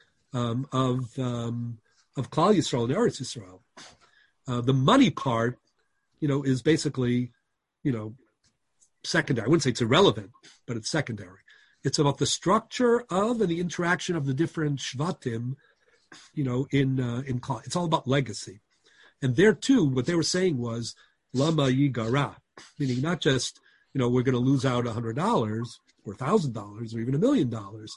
um, of um, of Klal Yisrael and Eretz Yisrael. Uh, the money part, you know, is basically, you know, secondary. I wouldn't say it's irrelevant, but it's secondary. It's about the structure of and the interaction of the different shvatim, you know, in uh, in Klal. It's all about legacy. And there too, what they were saying was lama yigara, meaning not just, you know, we're going to lose out a hundred dollars or a thousand dollars or even a million dollars,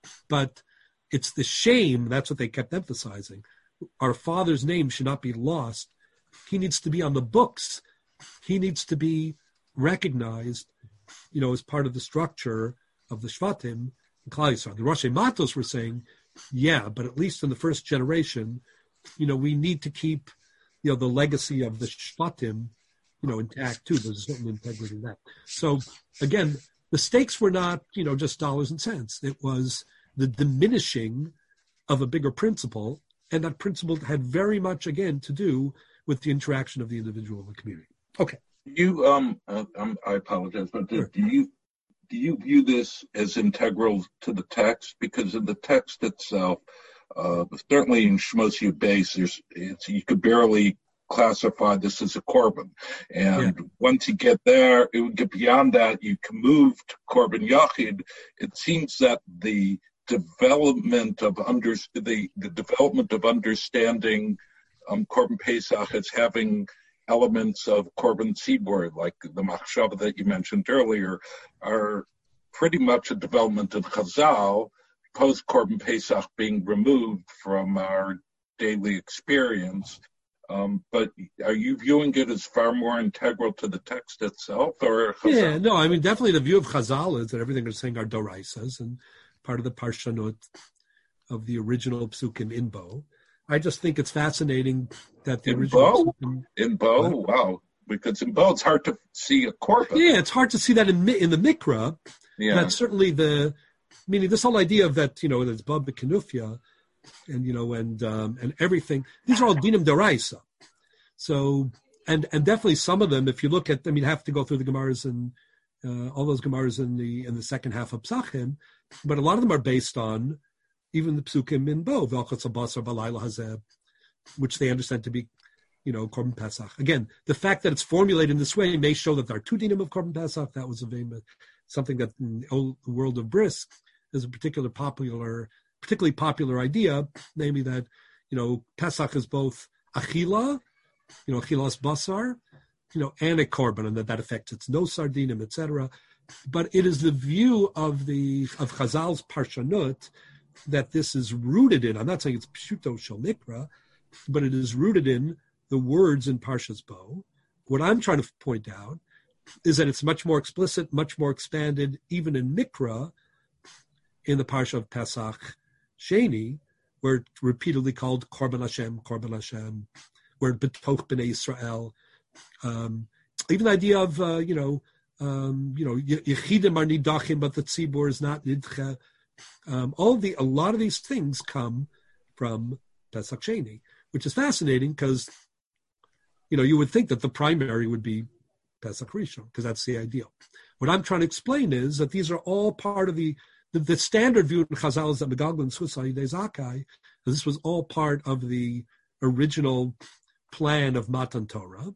but it's the shame. That's what they kept emphasizing. Our father's name should not be lost. He needs to be on the books. He needs to be recognized, you know, as part of the structure of the Shvatim in Klal Yisrael. The Rashi Matos were saying, yeah, but at least in the first generation, you know, we need to keep, you know, the legacy of the Shvatim, you know, intact too. There's a certain integrity in that. So again, the stakes were not, you know, just dollars and cents. It was the diminishing of a bigger principle. And that principle had very much, again, to do with the interaction of the individual in the community. Okay. You, um, uh, um I apologize, but do, sure. do you do you view this as integral to the text? Because in the text itself, uh, certainly in Shmos Yud, there's it's you could barely classify this as a korban, and yeah. once you get there, it would get beyond that. You can move to korban yachid. It seems that the development of under the, the development of understanding um, Korban Pesach as having elements of Korban Tzibur, like the Machshava that you mentioned earlier, are pretty much a development of Chazal, post Korban Pesach being removed from our daily experience. Um, but are you viewing it as far more integral to the text itself, or Chazal? Yeah, no, I mean, definitely the view of Chazal is that everything they're saying are Doraisas and part of the Parshanut of the original Psukim in Bo. I just think it's fascinating that the in original Bo? Psukim, in Bo, what? Wow, because in Bo it's hard to see a Korban. Yeah, it's hard to see that in in the Mikra. Yeah. That's certainly the, meaning this whole idea of that, you know, there's Bab B'Kenufya, and, you know, and um, and everything, these are all Dinim Doraisa. So, and and definitely some of them, if you look at, I mean, have to go through the Gemaras and uh, all those Gemaras in the in the second half of Psachim, but a lot of them are based on even the Psukim in Bo, V'alchotz HaBasar B'Layla Hazeh, which they understand to be, you know, Korban Pesach. Again, the fact that it's formulated in this way may show that there are two dinim of Korban Pesach. That was a very, something that in the old world of Brisk is a particular popular, particularly popular idea, namely that, you know, Pesach is both Achila, you know, Achilas Basar, you know, and a Korban, and that that affects its no sardinim, et cetera. But it is the view of the of Chazal's Parshanut that this is rooted in. I'm not saying it's Pshuto Shel Mikra, but it is rooted in the words in Parshas Bo. What I'm trying to point out is that it's much more explicit, much more expanded, even in Mikra, in the Parsha of Pesach Sheni, where it's repeatedly called Korban Hashem, Korban Hashem, where B'toch B'nei Yisrael. Um, even the idea of, uh, you know, um, you know, Yechidim are nidachim, but the tzibur is not nidcha. Um, all of the, a lot of these things come from Pesach Sheni, which is fascinating because, you know, you would think that the primary would be Pesach Rishon, because that's the ideal. What I'm trying to explain is that these are all part of the, the, the standard view in Chazal is that Megalgan Susai de Zakai, this was all part of the original plan of Matan Torah.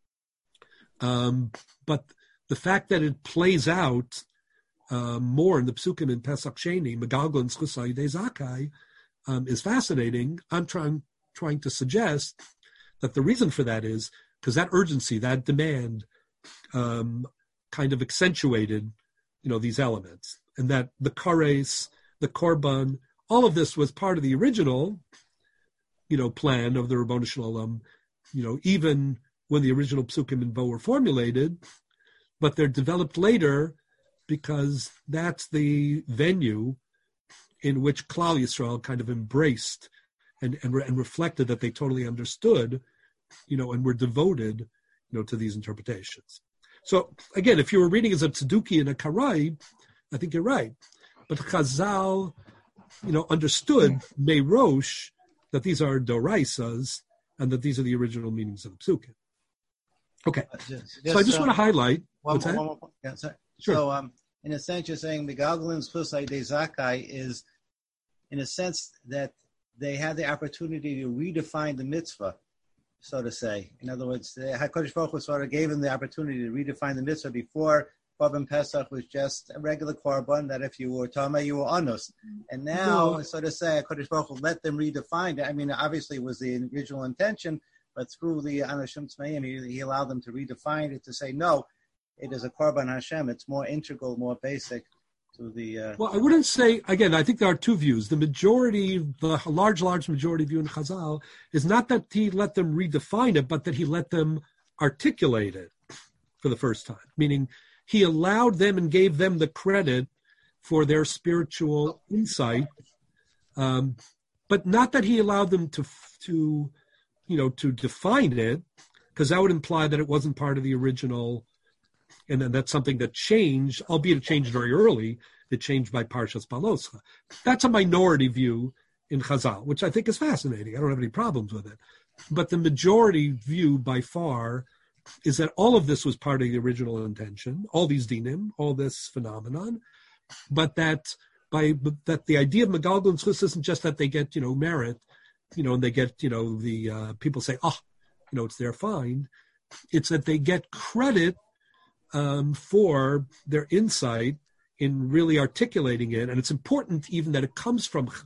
Um, but the fact that it plays out uh, more in the Psukim in Pesach Sheni, Megalgan Susai de Zakai, um, is fascinating. I'm trying trying to suggest that the reason for that is because that urgency, that demand, um, kind of accentuated, you know, these elements, and that the kares, the korban, all of this was part of the original, you know, plan of the Ribbono Shel Olam, you know, even when the original Psukim in Bo were formulated, but they're developed later because that's the venue in which Klal Yisrael kind of embraced and, and, and reflected that they totally understood, you know, and were devoted, you know, to these interpretations. So again, if you were reading as a Tzeduki and a Karai, I think you're right. But Chazal, you know, understood Meirosh that these are Doraisas and that these are the original meanings of the Psukim. Okay. Just, so I just uh, want to highlight. One, what's one, that? one, one, yeah, sorry. Sure. So, um, in a sense, you're saying the Megalgalin plus Aidei Zakai is, in a sense, that they had the opportunity to redefine the mitzvah, so to say. In other words, HaKadosh Baruch Hu sort of gave them the opportunity to redefine the mitzvah before Korban Pesach was just a regular Korban, that if you were Tama, you were Anus. And now, no. so to say, HaKadosh Baruch Hu let them redefine it. I mean, obviously it was the original intention, but through the Anushim Tzmeim, he, he allowed them to redefine it to say, no, it is a Korban Hashem. It's more integral, more basic to the... Uh, well, I wouldn't say, again, I think there are two views. The majority, the large, large majority view in Chazal is not that he let them redefine it, but that he let them articulate it for the first time, meaning he allowed them and gave them the credit for their spiritual insight, um, but not that he allowed them to, to, you know, to define it, because that would imply that it wasn't part of the original, and then that's something that changed, albeit it changed very early. It changed by Parshas Baloscha. That's a minority view in Chazal, which I think is fascinating. I don't have any problems with it. But the majority view by far is that all of this was part of the original intention, all these dinim, all this phenomenon, but that by that the idea of Megalgalin Zchus isn't just that they get, you know, merit, you know, and they get, you know, the uh, people say, oh, you know, it's their find. It's that they get credit um, for their insight in really articulating it. And it's important even that it comes from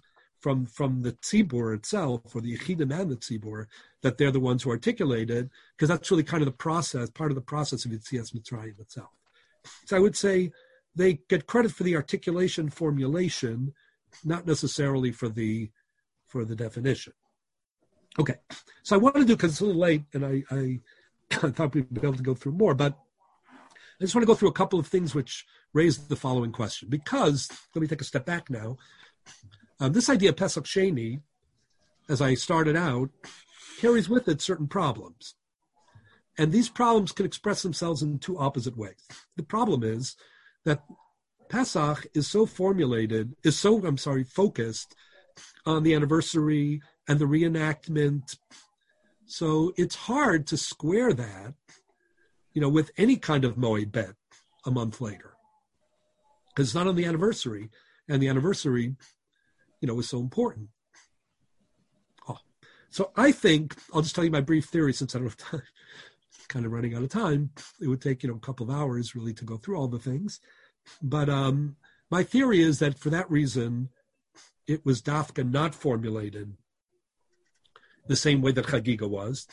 from, from the tzibur itself, or the yechidim and the tzibur, that they're the ones who articulate it, because that's really kind of the process, part of the process of Yetzias Mitzrayim itself. So I would say they get credit for the articulation formulation, not necessarily for the for the definition. Okay, so I want to do, because it's a little late, and I, I, I thought we'd be able to go through more, but I just want to go through a couple of things which raise the following question. Because, let me take a step back now, um, this idea of Pesach Sheni, as I started out, carries with it certain problems. And these problems can express themselves in two opposite ways. The problem is that Pesach is so formulated, is so, I'm sorry, focused on the anniversary and the reenactment. So it's hard to square that, you know, with any kind of Moed Bet a month later. Because it's not on the anniversary, and the anniversary, you know, is so important. Oh. So I think, I'll just tell you my brief theory since I don't have time, kind of running out of time. It would take, you know, a couple of hours really to go through all the things. But um, my theory is that for that reason, it was Dafka not formulated the same way that Chagiga was,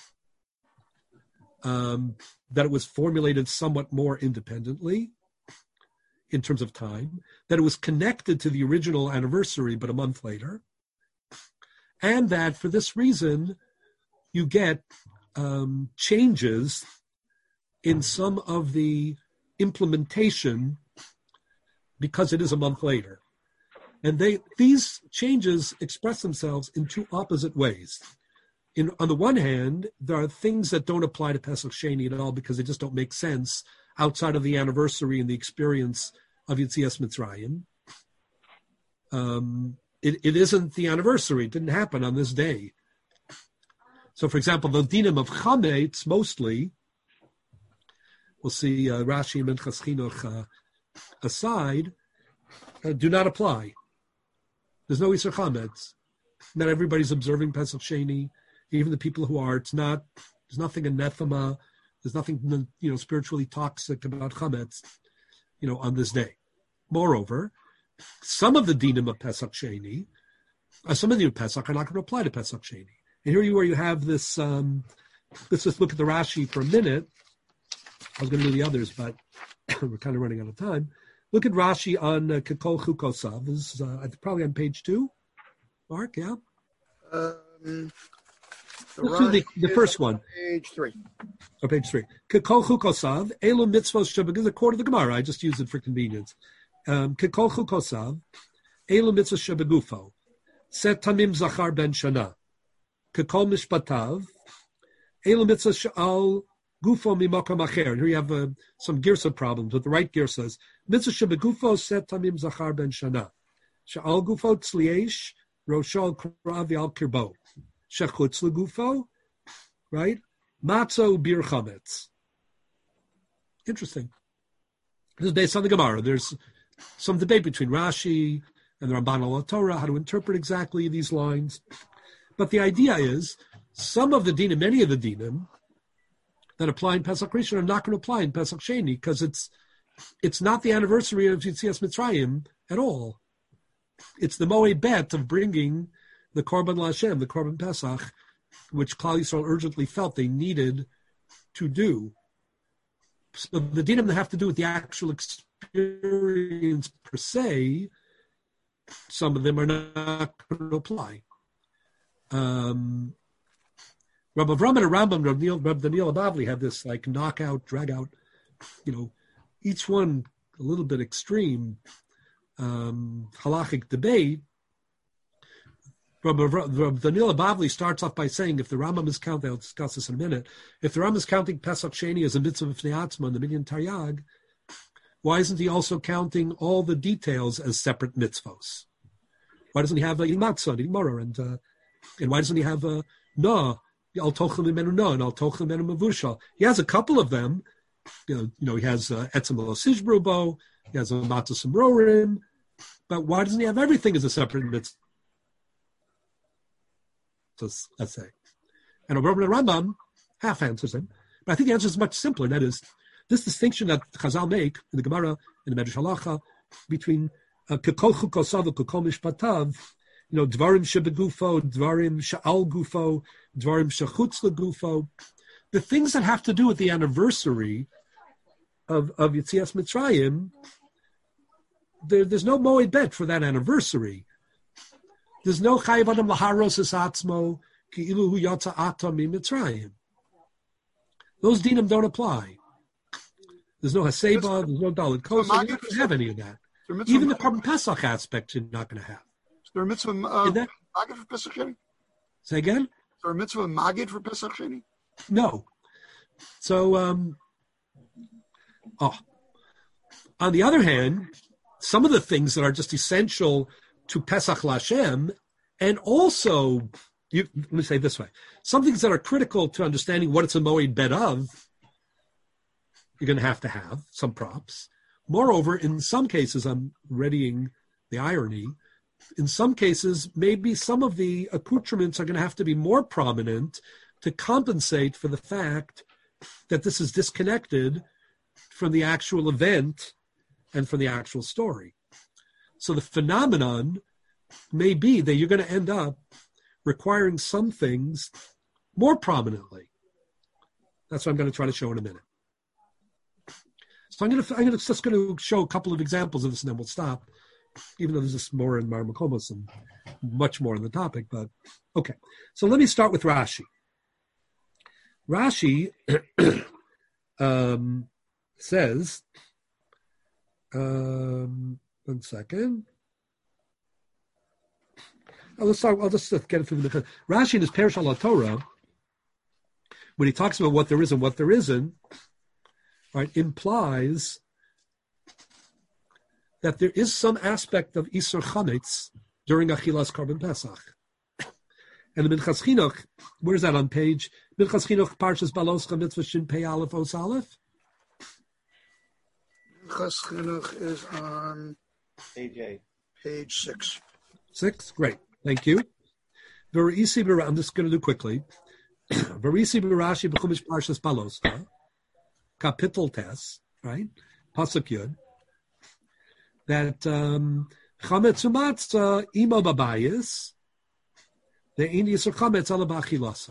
um, that it was formulated somewhat more independently in terms of time, that it was connected to the original anniversary but a month later, and that for this reason, you get um, changes in some of the implementation because it is a month later. And they these changes express themselves in two opposite ways. In, on the one hand, there are things that don't apply to Pesach Sheni at all because they just don't make sense outside of the anniversary and the experience of Yetzias Mitzrayim. Um, it, it isn't the anniversary. It didn't happen on this day. So, for example, the dinim of Chametz, mostly, we'll see uh, Rashi and Minchas Chinuch uh, aside, uh, do not apply. There's no Isur Chametz. Not everybody's observing Pesach Sheni. Even the people who are, it's not, there's nothing anathema, there's nothing, you know, spiritually toxic about Chametz, you know, on this day. Moreover, some of the dinim of Pesach Sheni, uh, some of the Pesach are not going to apply to Pesach Sheni. And here you where you have this, um, let's just look at the Rashi for a minute. I was going to do the others, but we're kind of running out of time. Look at Rashi on uh, Kekol Chukosav. This is uh, probably on page two. Mark, yeah? Um, Let's do the, the first one. Page three. Or page three. Kekol Chukosav, Elu Mitzvos Shebeguf, according to the Gemara. I just used it for convenience. Um, Kekol Chukosav, Elu Mitzvos Shebegufo, Set Tamim Zachar Ben Shana. Kekol Mishpatav, Elu Mitzvos She'al Gufo Mimakam Acher. Here you have uh, some girsa problems, but the right girsa says, Mitzvah Shebegufo Set Tamim Zachar Ben Shana. She'al Gufo Tzliesh, Roshal Kravi Al Kirbo. Shechutz Legufo, right? Matzo Bir Chametz. Interesting. This is based on the Gemara. There's some debate between Rashi and the Ramban al Torah, how to interpret exactly these lines. But the idea is, some of the dinim, many of the dinim that apply in Pesach Rishon are not going to apply in Pesach Sheni because it's it's not the anniversary of Yetzias Mitzrayim at all. It's the Moed Bet of bringing the Korban LaHashem, the Korban Pesach, which Klal Yisrael urgently felt they needed to do. So the dinim that have to do with the actual experience per se, some of them are not going to apply. Um, Rabbi Avram and Rambam, Rabbi Daniel Abavli had this like knockout, drag out, you know, each one a little bit extreme um, halachic debate. Rabbi Daniel Abavli starts off by saying, if the Rambam is counting, I'll discuss this in a minute, if the Rambam is counting Pesach Sheni as a mitzvah of Fnei Atzma and the Minyan Taryag, why isn't he also counting all the details as separate mitzvos? Why doesn't he have uh, eating matzah, eating maror, and uh, and why doesn't he have uh, no, al tochel mimenu no, and al tochel mimenu mavushal? He has a couple of them. You know, you know he has etzem lo sishbrubo, he has a matzah simrorim, but why doesn't he have everything as a separate mitzvah? Let's say. And Rabbi Rambam half answers him, but I think the answer is much simpler, and that is this distinction that Chazal make in the Gemara, in the Medrash Halacha, between Kekol Chukosav and Kekol Mishpatav you know, dvarim shebegufo, dvarim she'al gufo, dvarim shechutz legufo. The things that have to do with the anniversary of, of Yetzias Mitzrayim, there, there's no moed bet for that anniversary. There's no chayiv adam laharos es atzmo ki'ilu hu yatsa atam mi Mitzrayim. Those dinim don't apply. There's no haseba, there's no daled kosa. You're not going to have any of that. Even the Korban Pesach aspect you're not going to have. Is there a mitzvah uh, magid for Pesach Sheni? Say again? Is there a mitzvah magid for Pesach Sheni? No. So, um, oh. On the other hand, some of the things that are just essential to Pesach Lashem, and also, you, let me say it this way, some things that are critical to understanding what it's a moed bet of, you're going to have to have some props. Moreover, in some cases, I'm readying the irony, in some cases, maybe some of the accoutrements are going to have to be more prominent to compensate for the fact that this is disconnected from the actual event and from the actual story. So the phenomenon may be that you're going to end up requiring some things more prominently. That's what I'm going to try to show in a minute. So I'm going to, I'm going to just going to show a couple of examples of this, and then we'll stop. Even though there's just more in Mar Makomos and much more on the topic, but okay. So let me start with Rashi. Rashi um, says, um, one second. Oh, let's start. I'll just get it through the Rashi in his Perush al Torah, when he talks about what there is and what there isn't, right, implies that there is some aspect of Isur Chametz during Achilas Korban Pesach. And the Minchas Chinuch, where's that on page? Minchas Chinuch, Parshas Baloscha, Mitzvah Shin Pei Aleph Os Aleph? Minchas Chinuch is on page eight. Page six. Six? Great. Thank you. Verisi B'Rashi, I'm just going to do quickly. Verisi B'Rashi B'Chumash Parshas Baloscha, Kapitel Tes, right? Pasuk Yud. That um, chametz umatzah imo babayis, the Indians are chametz ala bachilaso.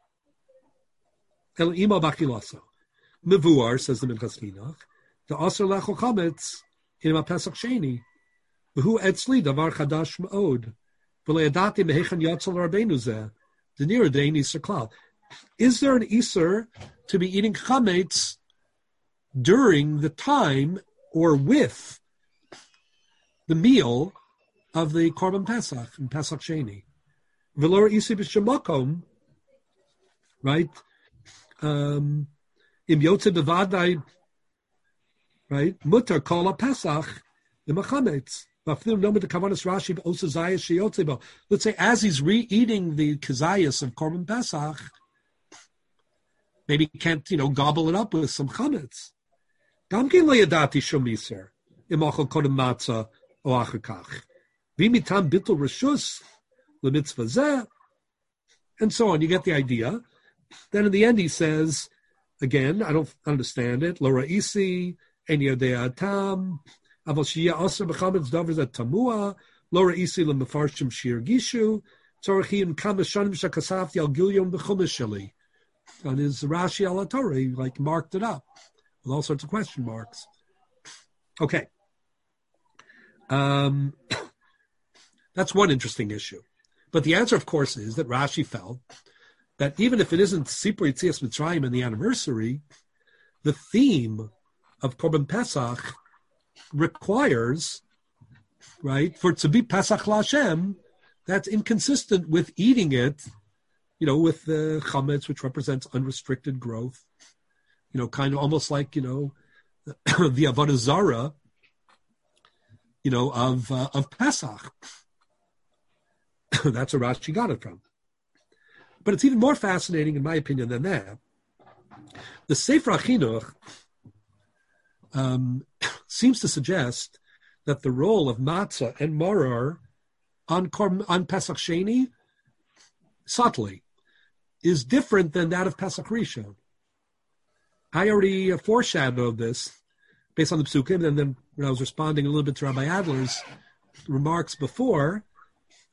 El imo bachilaso. Mevuar, says the Minchas Chinuch, the aser lecho chametz in a Pesach Sheni, who etzli davar chadash me'od, v'le'adati mehechan yatzal rabbeinu zeh, the near day iser klal. Is there an iser to be eating chametz during the time or with the meal of the Korban Pesach and Pesach Sheni? V'lo isi b'shemakom, right? Um, Im yotze b'vadai, right? Mutar kol ha-Pesach l'machametz. Let's say as he's re-eating the kazayas of Korban Pesach, maybe he can't, you know, gobble it up with some chametz. Gamkin le'yadati shom iser imachol kodem matzah o achakach. V'mitam bitul reshus l'mitzvah zeh, and so on. You get the idea. Then in the end he says, again, I don't understand it. Lo ra'isi en yodei atam aval shiyah aser b'chametz davar zeh tamua lo ra'isi l'mefarshim shirgishu tzorachim kam b'shanim shakasafti al gilyom b'chumash sheli. On his Rashi al Torah, he like marked it up with all sorts of question marks. Okay. Um, that's one interesting issue. But the answer, of course, is that Rashi felt that even if it isn't Sipur Yetzias Mitzrayim and the anniversary, the theme of Korban Pesach requires, right, for it to be Pesach Lashem, that's inconsistent with eating it, you know, with the chametz, which represents unrestricted growth, you know, kind of almost like, you know, the Avodah Zarah, you know, of uh, of Pesach. That's where Rashi got it from. But it's even more fascinating, in my opinion, than that. The Sefer HaChinuch um, seems to suggest that the role of matzah and maror on, on Pesach Sheni, subtly, is different than that of Pesach Rishon. I already uh, foreshadowed this based on the Psukim, and then when I was responding a little bit to Rabbi Adler's remarks before,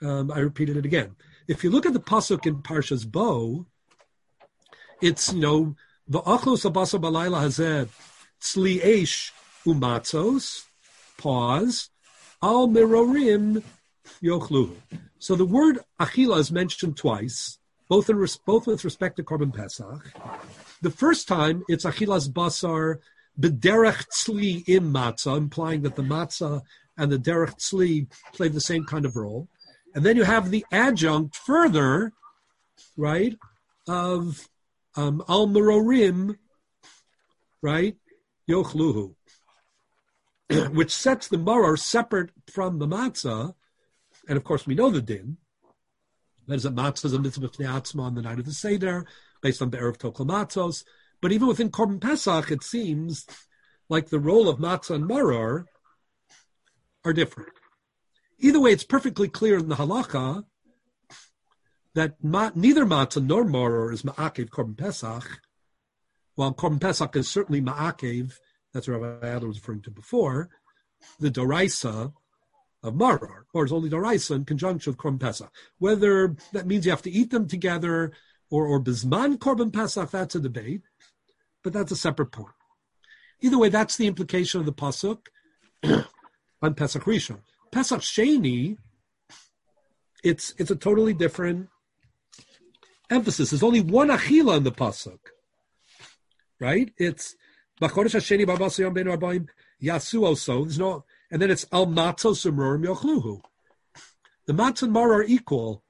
um, I repeated it again. If you look at the pasuk in Parshas Bo, it's, you know, v'achlos abasa balayla hazeh tzli eish umatzos, pause, al mirorim yochluhu. So the word achila is mentioned twice, both in res- both with respect to Korban Pesach. The first time, it's achilas basar b'derech tzli im matzah, implying that the matzah and the derech tzli play the same kind of role. And then you have the adjunct further, right, of um, al merorim, right, yochluhu, which sets the maror separate from the matzah. And of course, we know the din. That is that matzah is a mitzvah b'fnei atzma on the night of the Seder, based on Be'erev Tokla Matzos. But even within Korban Pesach, it seems like the role of matzah and maror are different. Either way, it's perfectly clear in the halacha that ma- neither matzah nor maror is ma'akev Korban Pesach, while Korban Pesach is certainly ma'akev, that's what Rabbi Adler was referring to before, the doraisa of maror, or is only doraisa in conjunction with Korban Pesach. Whether that means you have to eat them together or, or bizman Korban Pesach, that's a debate, but that's a separate point. Either way, that's the implication of the pasuk on Pesach Rishon. Pesach Sheni, it's it's a totally different emphasis. There's only one achila in the pasuk, right? It's B'chodesh Hasheni b'arba'as yom ben arbaim yasu also. There's no, and then it's al matzos u'merorim yochluhu. The matzah and maror are equal,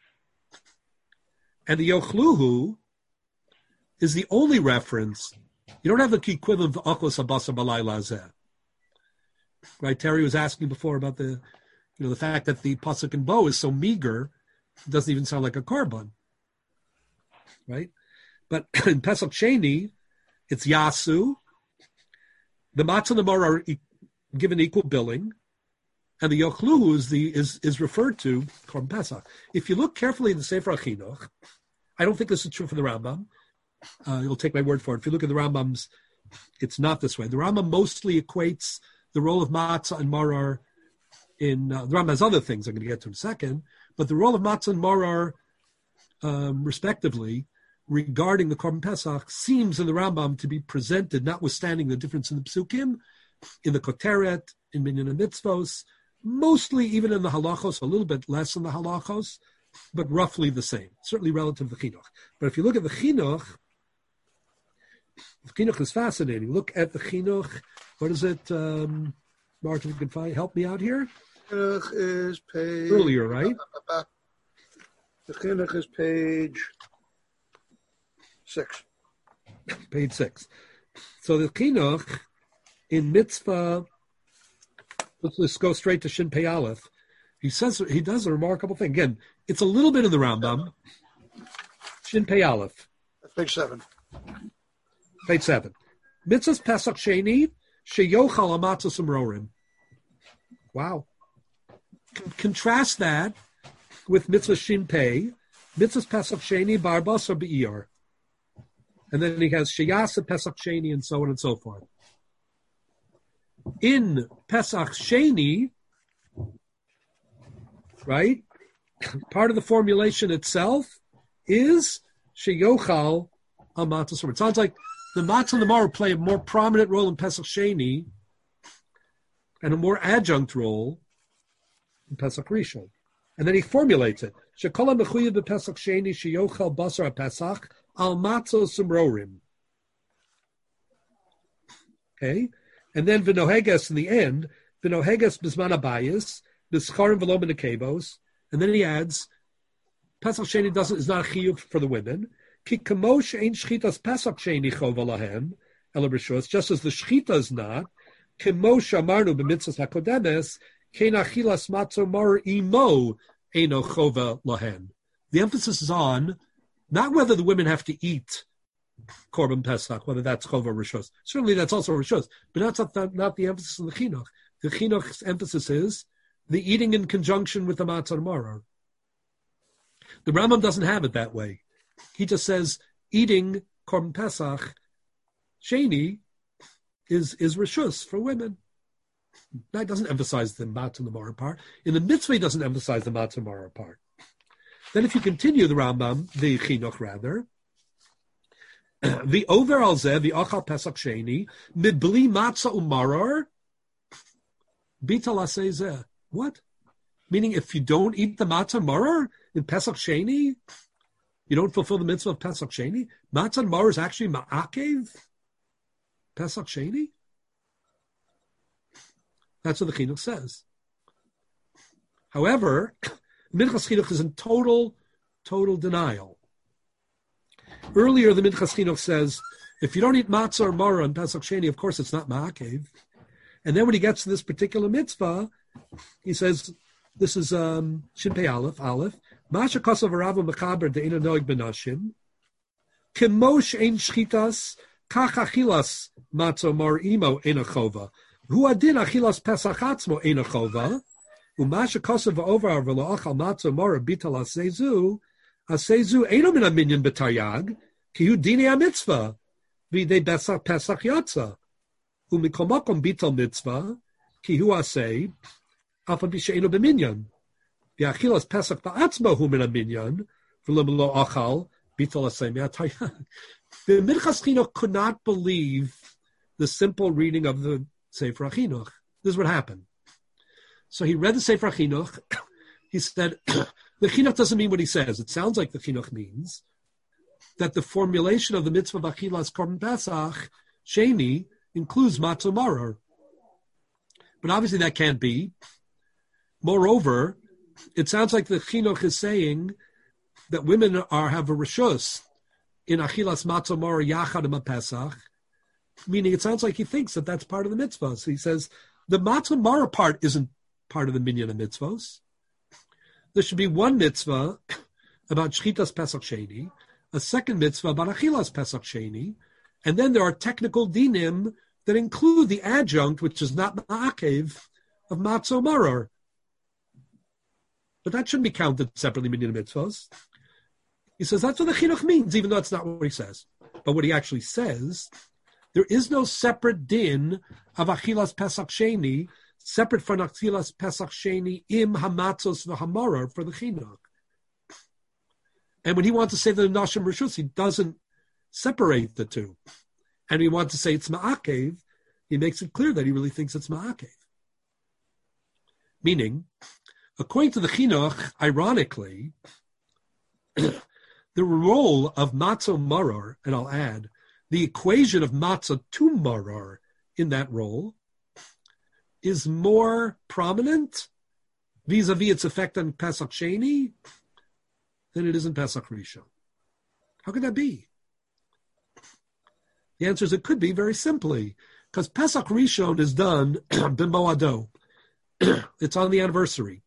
and the yochluhu is the only reference. You don't have the equivalent of achos habasar balayla hazeh. Right, Terry was asking before about the, you know, the fact that the pasuk in Bo is so meager, it doesn't even sound like a korban, right? But in Pesach Sheni, it's Yasu. The matzah and the maror are e- given equal billing, and the yochluhu is the is is referred to Korban Pesach. If you look carefully in the Sefer HaChinuch, I don't think this is true for the Rambam. Uh, you'll take my word for it. If you look at the Rambam's, it's not this way. The Rambam mostly equates the role of matzah and maror in, uh, the Rambam has other things I'm going to get to in a second, but the role of matzah and maror, um, respectively, regarding the Korban Pesach, seems in the Rambam to be presented, notwithstanding the difference in the psukim, in the Koteret, in Minyan Mitzvos, mostly even in the halachos, a little bit less in the halachos, but roughly the same, certainly relative to the Chinuch. But if you look at the Chinuch, the Chinuch is fascinating. Look at the Chinuch. What is it, um, Martin, you can find, help me out here? Chinuch is page... Earlier, right? The Chinuch is page six. Page six. So the Chinuch, in Mitzvah, let's, let's go straight to Shin Pei Aleph. He says, he does a remarkable thing. Again, it's a little bit in the Rambam. Shin Pei Aleph. That's page seven. Page seven. Mitzvah's Pesach Sheni, sheyochal amatzos umrorim. Wow. Con- contrast that with Mitzvah Shin Pei, Mitzvah's Pesach Sheni, barbas or be'iyar. And then he has Sheyasa Pesach Sheni and so on and so forth. In Pesach Sheni, right, part of the formulation itself is sheyochal amatzos umrorim. It sounds like the matzah and the maror play a more prominent role in Pesach Sheni and a more adjunct role in Pesach Rishon. And then he formulates it. Shekol ha-mechuyev b'Pesach Sheni sheyochal basar ha-Pesach al matzos umrorim. Okay? And then v'noheges in the end, v'noheges b'zman habayis, b'scharim v'lo b'nekevos. And then he adds, Pesach Sheni doesn't, is not a chiyuv for the women. Ki kamosh ein shchitas Pesach Sheni chova lahem, ela b'shus, just as the shchita is not, kamosh amarnu b'mitzvahs hakodemes, kein achilas matzo mar imo eino chova lahem. The emphasis is on not whether the women have to eat Korban Pesach, whether that's chova or rishus. Certainly that's also rishus, but that's not the, not the emphasis in the chinuch. The chinuch's emphasis is the eating in conjunction with the matzah and maror. The Rambam doesn't have it that way. He just says eating Korban Pesach Sheni is is rishus for women. Now, it doesn't emphasize the matzah and the maror part. In the mitzvah, he doesn't emphasize the matzah and maror part. Then if you continue the Rambam, the Chinuch rather, the over al zeh, the achal pesach sheni, midbli matzah umaror, bital aseh zeh. What? Meaning if you don't eat the matzah maror in Pesach Sheni, you don't fulfill the mitzvah of Pesach Sheni? Matzah and maror is actually ma'akev Pesach Sheni? That's what the Chinuch says. However, Minchas Chinuch is in total, total denial. Earlier, the Minchas Chinuch says, if you don't eat matzah or maror on Pesach Sheni, of course it's not ma'akev. And then when he gets to this particular mitzvah, he says, this is um, Shin Pei Aleph, Aleph, Masha Kosav Arava Mechaber De'ina Noig Benashim, Kemosh Ein Shchitas, Kach Achilas Matzo Mar Imo Ein Achova, Hu Adin Achilas Pesach Atzmo Ein Achova, Umasha Kosav Over V'lo Achal Matzo Mar Bital Asezu, Asezu Eino Min Aminyan B'Taryag, Ki Hu Dini HaMitzvah, V'idei Pesach Pesach Yatza, Umikomakom Bital Mitzvah, Ki Hu Asei, Afan Bishaino B'Minyan. The Achilas Pesach Ba'atzmo Hu Min HaMinyan, V'lo Lo Achal, Bital Asei Me'Ataryag. The Minchas Chinuch could not believe the simple reading of the Sefer HaChinuch. This is what happened. So he read the Sefer HaChinuch. He said, the Chinuch doesn't mean what he says. It sounds like the Chinuch means that the formulation of the mitzvah of Achilas Korban Pesach, Sheni, includes matzah maror. But obviously that can't be. Moreover, it sounds like the Chinuch is saying that women are have a reshus in Achilas matzah maror yachad and Pesach, meaning it sounds like he thinks that that's part of the mitzvahs. So he says the matzah maror part isn't part of the minyan of mitzvahs. There should be one mitzvah about Shchitas Pesach Sheni, a second mitzvah about Achilas Pesach Sheni, and then there are technical dinim that include the adjunct, which is not ma'akev, of matzah maror. But that shouldn't be counted separately minyan mitzvahs. He says that's what the Chinuch means, even though that's not what he says. But what he actually says, there is no separate din of Achilas Pesach Sheni, separate from Achilas Pesach Sheni im hamatzos v'hamaror for the Chinuch. And when he wants to say the Nashim Rishus, he doesn't separate the two. And he wants to say it's ma'akev, he makes it clear that he really thinks it's ma'akev. Meaning, according to the Chinuch, ironically, the role of matzah maror, and I'll add, the equation of matzah to maror in that role is more prominent vis-a-vis its effect on Pesach Sheni than it is in Pesach Rishon. How could that be? The answer is it could be very simply, because Pesach Rishon is done b'moado. It's on the anniversary.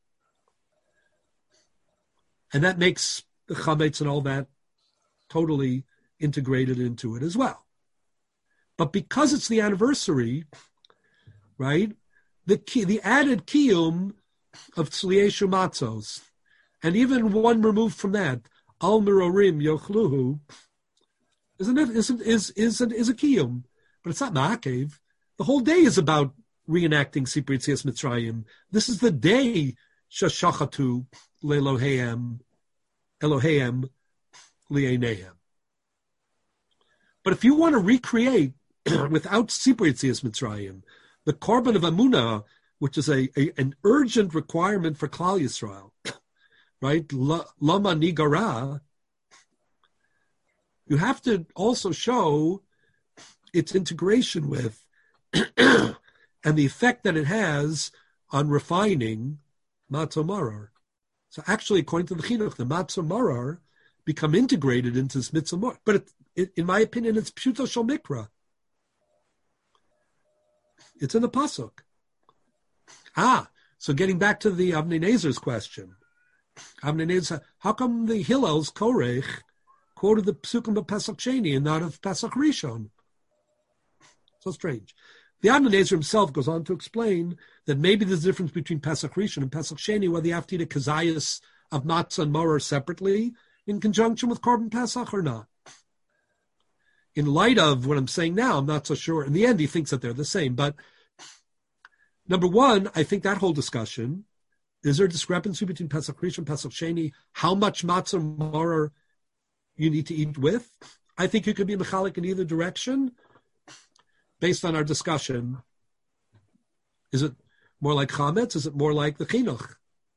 And that makes the chametz and all that totally integrated into it as well. But because it's the anniversary, right, the key, the added kiyum of tzlieshu matzos, and even one removed from that, al mirorim yochluhu, isn't it? Isn't is is is a kiyum, but it's not ma'akev. The whole day is about reenacting Sipur Yetzias Mitzrayim. This is the day shashachatu leEloheim, Eloheim li'einehem. But if you want to recreate without Sipur Yetzias Mitzrayim the Korban of Amunah, which is a, a an urgent requirement for Klal Yisrael, right? Lama nigara. You have to also show its integration with and the effect that it has on refining matzah maror. So actually, according to the Chinuch, the matzah maror become integrated into this mitzvah maror. But it, it, in my opinion, it's pshuto shel mikra. It's in the pasuk. Ah, so getting back to the Avnei Nezer's question. Avnei Nezer, how come the Hillel's Korech quoted the psukim of Pesach Sheni and not of Pesach Rishon? So strange. The Avnei Nezer himself goes on to explain that maybe there's a difference between Pesach Rishon and Pesach Sheni, whether you have to eat a kazayas of matzah and maror separately in conjunction with Korban Pesach or not. In light of what I'm saying now, I'm not so sure. In the end, he thinks that they're the same. But Number one, I think that whole discussion, is there a discrepancy between Pesach Rishon and Pesach Sheni? How much matzah maror you need to eat with? I think you could be mechalik in either direction based on our discussion. Is it more like chametz? Is it more like the chinuch?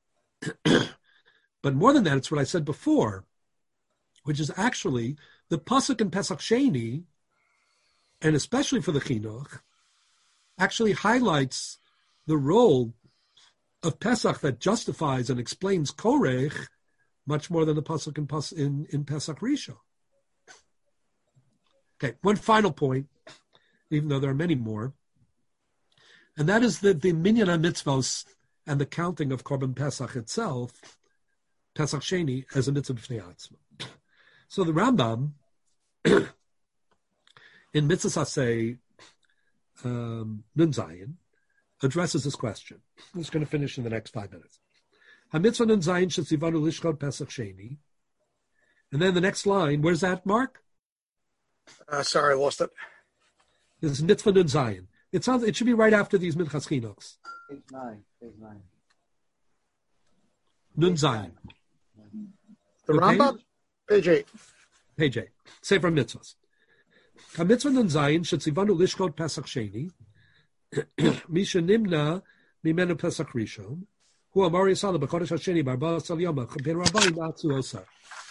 But more than that, it's what I said before, which is actually the pasuk in Pesach Sheni, and especially for the chinuch, actually highlights the role of Pesach that justifies and explains korech much more than the pasuk in, Pas- in, in Pesach Rishon. Okay, one final point, even though there are many more, and that is that the minyan ha-mitzvos and the counting of Korban Pesach itself, Pesach Sheni, as a mitzvah b'fnei atzma. So the Rambam, in Mitzvah Saseh um, Nun Zayin, addresses this question. I'm just going to finish in the next five minutes. Ha-mitzvah Nun Zayin shetzivanu lishchot Pesach Sheni. And then the next line, where's that, Mark? Uh, sorry, I lost it. This is Mitzvah Nun Zayin. It sounds. It should be right after these Minchas Chinuchs. Page nine. Page nine. Nun Zayin. The Okay. Rambam, page eight. Page eight. Sefer Mitzvahs. Ha-mitzvah Nun Zayin shetzivanu lishchot Pesach Sheni. Misha nimna mimenu Pesach Rishon. Hu amar yisala b'chodesh hasheni b'arba asal yoma ben rabbanim atzu osa.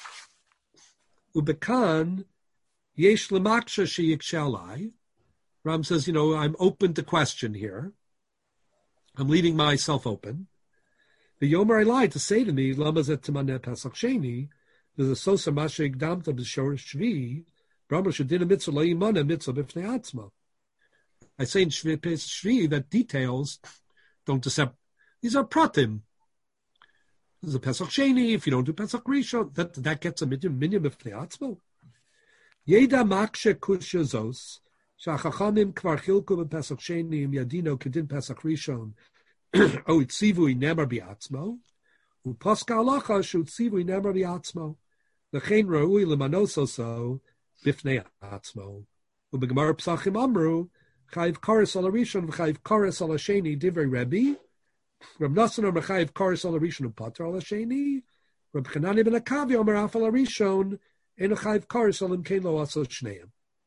Ubekan yesh lemaksha sheyikshalai. Ram says, you know, I'm open to question here. I'm leaving myself open. The Yomer Elai to say to me, Lama zet timaneh Pesach Sheni, there's a sosa masha igdamta b'shor shvi, Brahma shedina mitzvah lo yimana mitzvah b'fnei atzma. I say in Shvi, Shvi that details don't accept. These are pratim. There's a Pesach Sheni. If you don't do Pesach Rishon, that that gets a minyan minyan b'fnei atzma. Yeda makshe kusha zos. Shachachamim kvar chilku b'Pesach Sheni im yadino kedin Pesach Rishon o itzivui nemer bi'atzmo u'paska halacha shu'tzivui nemer bi'atzmo l'chein ra'ui l'manososo b'fnei atzmo u'b'gemar psachim amru chayiv kares al harishon v'chayiv kares al hasheni divrei Rebbe Reb Nosson or chayiv kares al harishon u'pater al hasheni Reb Chanani ben Akavi omer af al harishon eno chayiv kares al imkein lo aso shneim.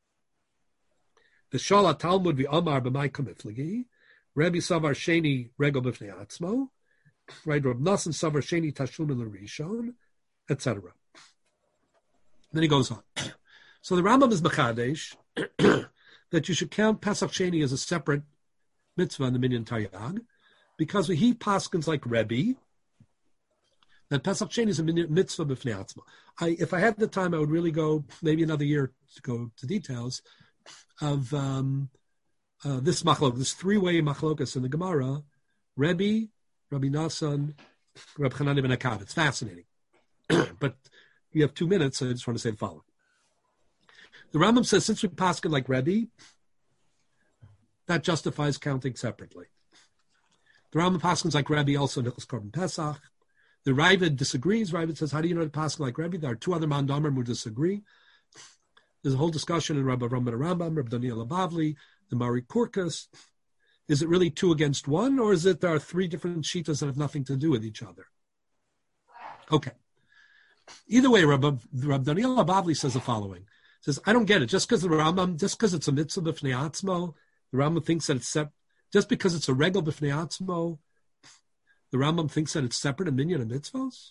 The Shala Talmud vi Amar b'may kamiflagi, Rebbe Savar Sheni Regel b'fnei Atzmo, right? Reb Nosson Savar Sheni Tashlum l'Rishon, et cetera. Then he goes on. So the Rambam is Mechadesh that you should count Pesach Sheni as a separate mitzvah in the Minyan Taryag, because he paskins like Rebbe that Pesach Sheni is a mitzvah b'fnei Atzmo. I, if I had the time, I would really go maybe another year to go to details of um, uh, this machlok, this three-way machlokas in the Gemara, Rebbe, Rabbi Nosson, Reb Chanani ben Akav. It's fascinating. But we have two minutes, so I just want to say the following. The Rambam says, since we paskin like Rebbe, that justifies counting separately. The Rambam paskins like Rebbe also in Hilchos Korban Pesach. The Ravid disagrees. Ravid says, how do you know to paskin like Rebbe? There are two other Mandamer who disagree. There's a whole discussion in Rabbi Rambam Rambam, Rabbi Daniel Abavli, the Mari Kurkas. Is it really two against one, or is it there are three different shitas that have nothing to do with each other? Okay. Either way, Rabbi, Rabbi Daniel Abavli says the following. He says, I don't get it. Just because the Rambam, just because it's a mitzvah b'fnei atzmo, the Rambam thinks that it's separate. Just because it's a regel b'fnei atzmo, the Rambam thinks that it's separate in minyan and mitzvahs?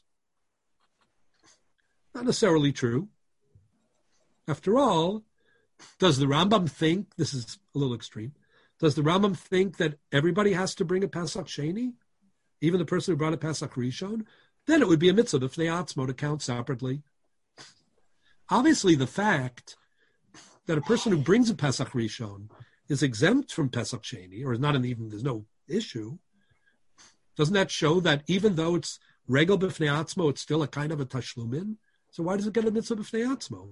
Not necessarily true. After all, does the Rambam think, this is a little extreme, does the Rambam think that everybody has to bring a Pesach Sheni? Even the person who brought a Pesach Rishon? Then it would be a mitzvah b'fnei atzmo to count separately. Obviously, the fact that a person who brings a Pesach Rishon is exempt from Pesach Sheni, or is not in even, there's no issue, doesn't that show that even though it's regel b'fnei atzmo, it's still a kind of a tashlumin? So why does it get a mitzvah b'fnei atzmo?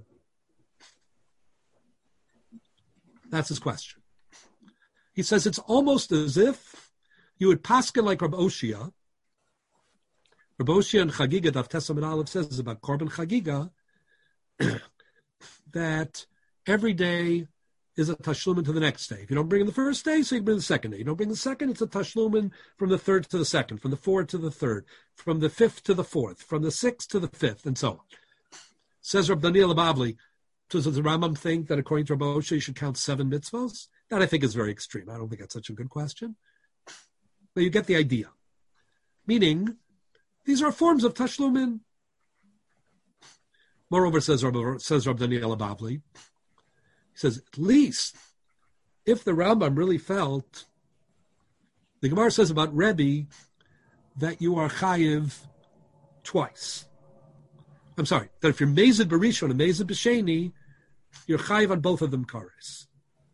That's his question. He says it's almost as if you would paskin like Rabbi Oshia. Rabbi Oshia in Chagiga, Daf Testament Aleph says about Korban Chagiga, that every day is a tashlumin to the next day. If you don't bring in the first day, so you bring the second day. You don't bring the second, it's a tashlumin from the third to the second, from the fourth to the third, from the fifth to the fourth, from the sixth to the fifth, and so on. Says Rab Daniel Abavli, does the Rambam think that according to Rabbi Osha, you should count seven mitzvahs? That I think is very extreme. I don't think that's such a good question. But you get the idea. Meaning, these are forms of tashlumin. Moreover, says Rabbi, says Rab Daniel Abavli, he says, at least if the Rambam really felt, the Gemara says about Rebbe that you are chayiv twice. I'm sorry, that if you're mezid b'rishon and mezid b'sheni, you're chayiv on both of them kares.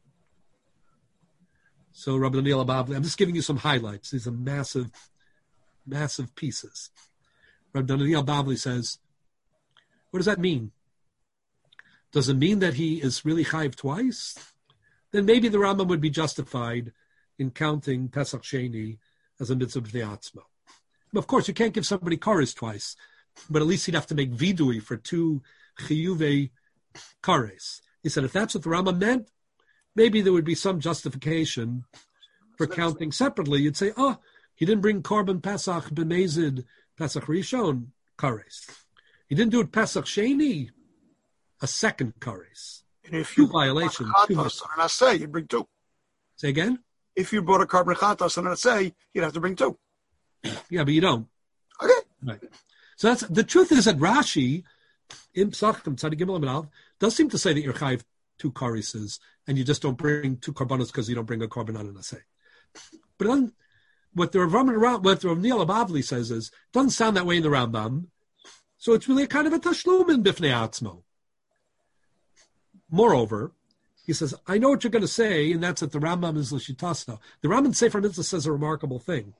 So Rabbi Daniel Abavli, I'm just giving you some highlights. These are massive, massive pieces. Rabbi Daniel Abavli says, what does that mean? Does it mean that he is really chayiv twice? Then maybe the Rambam would be justified in counting Pesach Sheni as a mitzvah b'nei atzmo. Of course, you can't give somebody kares twice, but at least he'd have to make vidui for two chiyuve kares. He said if that's what the Rambam meant, maybe there would be some justification for counting separately. You'd say, oh, he didn't bring korban Pesach b'mezid Pesach Rishon kares. He didn't do it Pesach Sheni, a second kares. And if two you violations, two chatas on an assay, you'd bring two. Say again? If you brought a korban chatas on an assay, you'd have to bring two. Yeah, but you don't. Okay. Right. So that's the truth is that Rashi in Psachim Tzadik Gimel Amid Aleph does seem to say that you're chayiv two kareses and you just don't bring two korbanos because you don't bring a korban on an assay. But then what the Rav what the Rav Daniel Abavli says is it doesn't sound that way in the Rambam. So it's really a kind of a tashlumin b'fnei atzmo. Moreover, he says, I know what you're going to say, and that's that the Rambam is l'shitasa. The Rambam Sefer Mitzvah says a remarkable thing.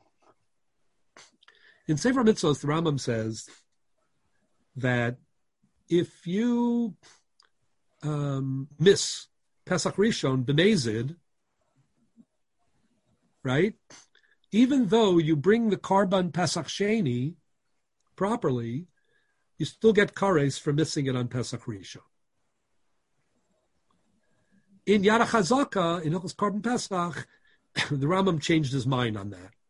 In Sefer Mitzvah, the Rambam says that if you um, miss Pesach Rishon b'mezid, right, even though you bring the korban Pesach Sheni properly, you still get kares for missing it on Pesach Rishon. In Yad HaChazaka, in Hilchos Korban Pesach, the Rambam changed his mind on that.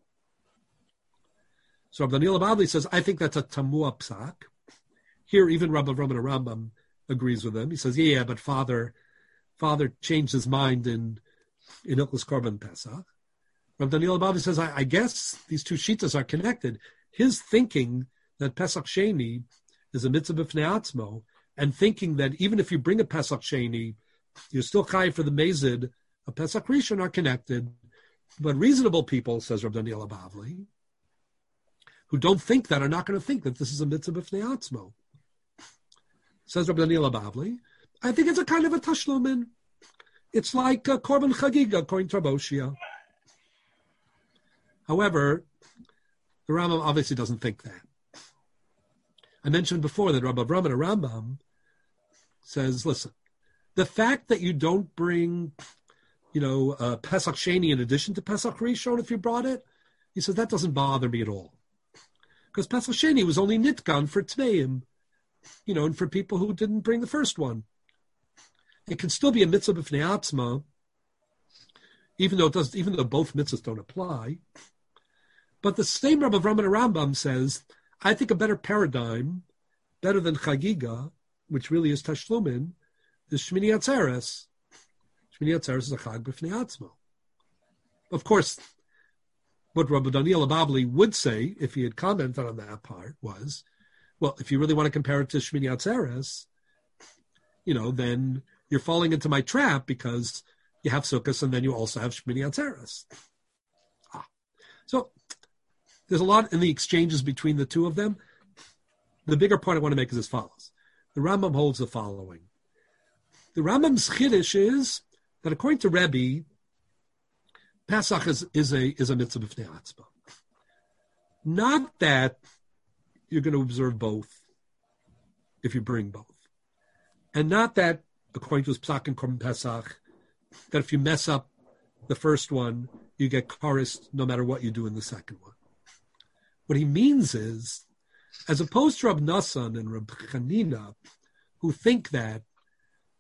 So Rabbi Daniel Abavli says, I think that's a tamua psak. Here, even Rabbi Roman Rambam agrees with him. He says, yeah, yeah, but father, father changed his mind in in Hilchos Korban Pesach. Rabbi Daniel Abavli says, I, I guess these two shitas are connected. His thinking that Pesach Sheni is a mitzvah b'fnei atzmo, and thinking that even if you bring a Pesach Sheni, you're still chayiv for the mezid, a Pesach Rishon are connected. But reasonable people, says Rabbi Daniel Abavli, who don't think that are not going to think that this is a mitzvah b'fnei atzmo. Says Rabbi Daniel Abavli, I think it's a kind of a tashlumin. It's like a korban chagiga, according to Rabbi Oshia. However, the Rambam obviously doesn't think that. I mentioned before that Rabbi Brahman Rambam says, listen, the fact that you don't bring, you know, uh, Pesach Sheni in addition to Pesach Rishon if you brought it, he says that doesn't bother me at all. Because Pesach Sheni was only nitkan for Tmeim, you know, and for people who didn't bring the first one. It can still be a mitzvah b'fnei atzma, even though it does, even though both mitzvahs don't apply. But the same Rabbi Avraham Rambam says, I think a better paradigm, better than Chagiga, which really is Tashlumin, is Shmini Atzeres. Shmini Atzeres is a Chag b'fnei atzmo. Of course, what Rabbi Daniel Abavli would say, if he had commented on that part, was, well, if you really want to compare it to Shmini Atzeres, you know, then you're falling into my trap because you have Sukkot and then you also have Shmini Atzeres. Ah. So there's a lot in the exchanges between the two of them. The bigger point I want to make is as follows. The Rambam holds the following. The Rambam's chiddush is that according to Rebbe, Pesach is, is a is a mitzvah b'fnei atzma. Not that you're going to observe both if you bring both. And not that, according to his Psak and Korban Pesach, that if you mess up the first one, you get kares no matter what you do in the second one. What he means is, as opposed to Rab Nassan and Rab Chanina, who think that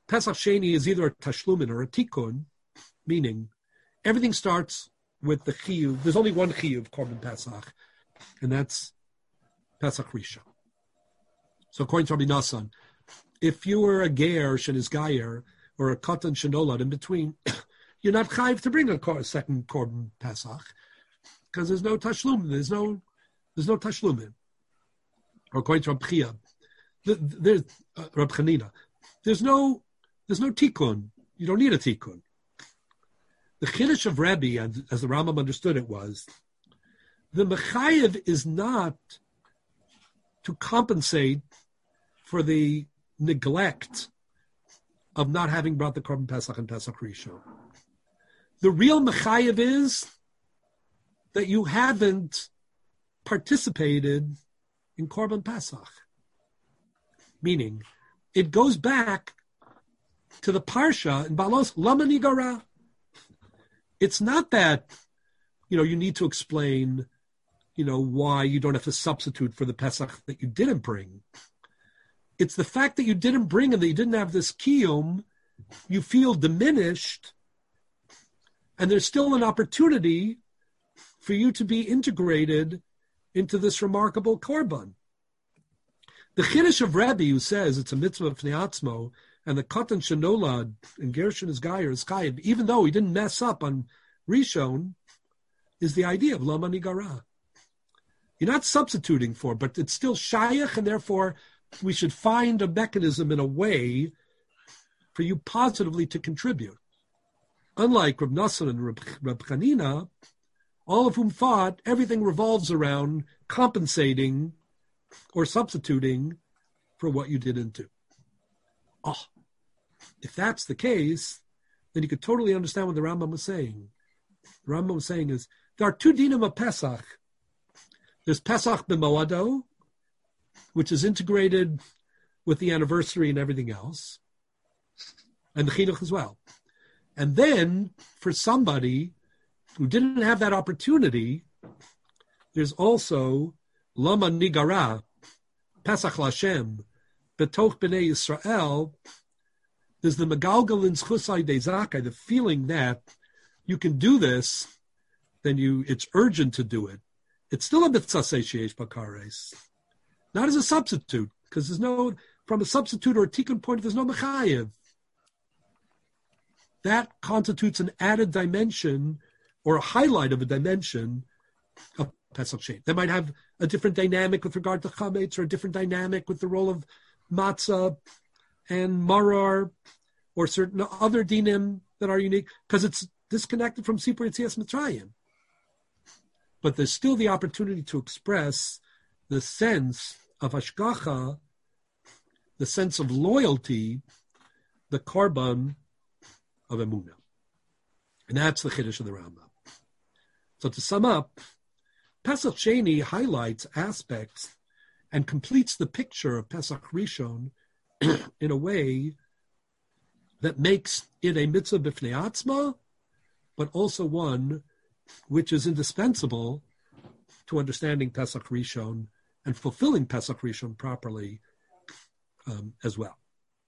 Pesach Sheni is either a tashlumin or a tikkun, meaning everything starts with the chiyuv. There's only one chiyuv, Korban Pesach, and that's Pesach Rishon. So according to Rabbi Nassan, if you were a ger shenis gayer or a katan shenolad in between, you're not chayiv to bring a, a second Korban Pesach because there's no tashlum. There's no there's no tashlumin. Or according to Rabbi Chia, there's uh, Rabbi Chanina, there's no there's no tikkun. You don't need a tikkun. The chiddush of Rebbe, as the Rambam understood it, was the mechayev is not to compensate for the neglect of not having brought the Korban Pesach and Pesach Rishon. The real mechayev is that you haven't participated in Korban Pesach. Meaning, it goes back to the Parsha in Balos, Lama Nigara. It's not that, you know, you need to explain, you know, why you don't have to substitute for the Pesach that you didn't bring. It's the fact that you didn't bring and that you didn't have this kiyum, you feel diminished, and there's still an opportunity for you to be integrated into this remarkable korban. The chiddush of Rebbe, who says it's a mitzvah of Fnei and the katan shenolad and Gershon is Gayer is Chayiv, even though he didn't mess up on Rishon, is the idea of Lama Nigara. You're not substituting for, but it's still shayach, and therefore we should find a mechanism in a way for you positively to contribute. Unlike Reb Nassan and Reb, Reb Chanina, all of whom thought everything revolves around compensating or substituting for what you didn't do. Oh, if that's the case, then you could totally understand what the Rambam was saying. The Rambam was saying is, there are two dinim of Pesach. There's Pesach b'moado, which is integrated with the anniversary and everything else, and the chinuch as well. And then, for somebody who didn't have that opportunity, there's also Lama Nigara, Pesach Lashem, Betoch B'nai Yisrael. There's the Megalgalin Schusai De Zakai, the feeling that you can do this, then you it's urgent to do it. It's still a mitzvah sheish bakares, not as a substitute, because there's no, from a substitute or a tikkun point, there's no mechayev. That constitutes an added dimension or a highlight of a dimension of Pesach Sheni. They might have a different dynamic with regard to chametz, or a different dynamic with the role of matzah and maror, or certain other dinim that are unique, because it's disconnected from Sipur Yetzias Mitzrayim. But there's still the opportunity to express the sense of hashgacha, the sense of loyalty, the korban of emunah. And that's the chiddush of the Rambam. So to sum up, Pesach Sheni highlights aspects and completes the picture of Pesach Rishon in a way that makes it a mitzvah b'fnei atzma, but also one which is indispensable to understanding Pesach Rishon and fulfilling Pesach Rishon properly um, as well.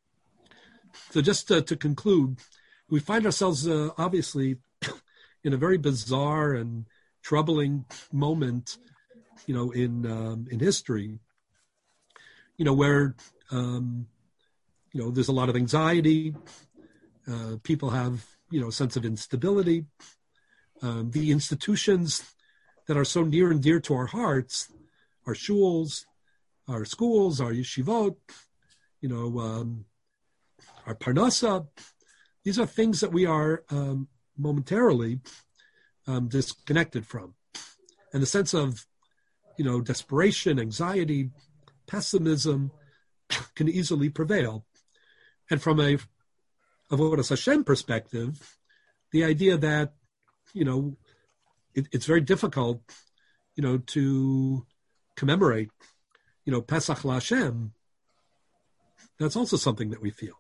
So just uh, to conclude, we find ourselves uh, obviously in a very bizarre and troubling moment, you know, in um, in history, you know, where um, you know there's a lot of anxiety. Uh, people have, you know, a sense of instability. Um, the institutions that are so near and dear to our hearts, our shuls, our schools, our yeshivot, you know, um, our parnasa, these are things that we are um, momentarily um, disconnected from. And the sense of, you know, desperation, anxiety, pessimism can easily prevail. And from a Avodas Hashem perspective, the idea that, you know, it, it's very difficult, you know, to commemorate, you know, Pesach LaHashem, that's also something that we feel.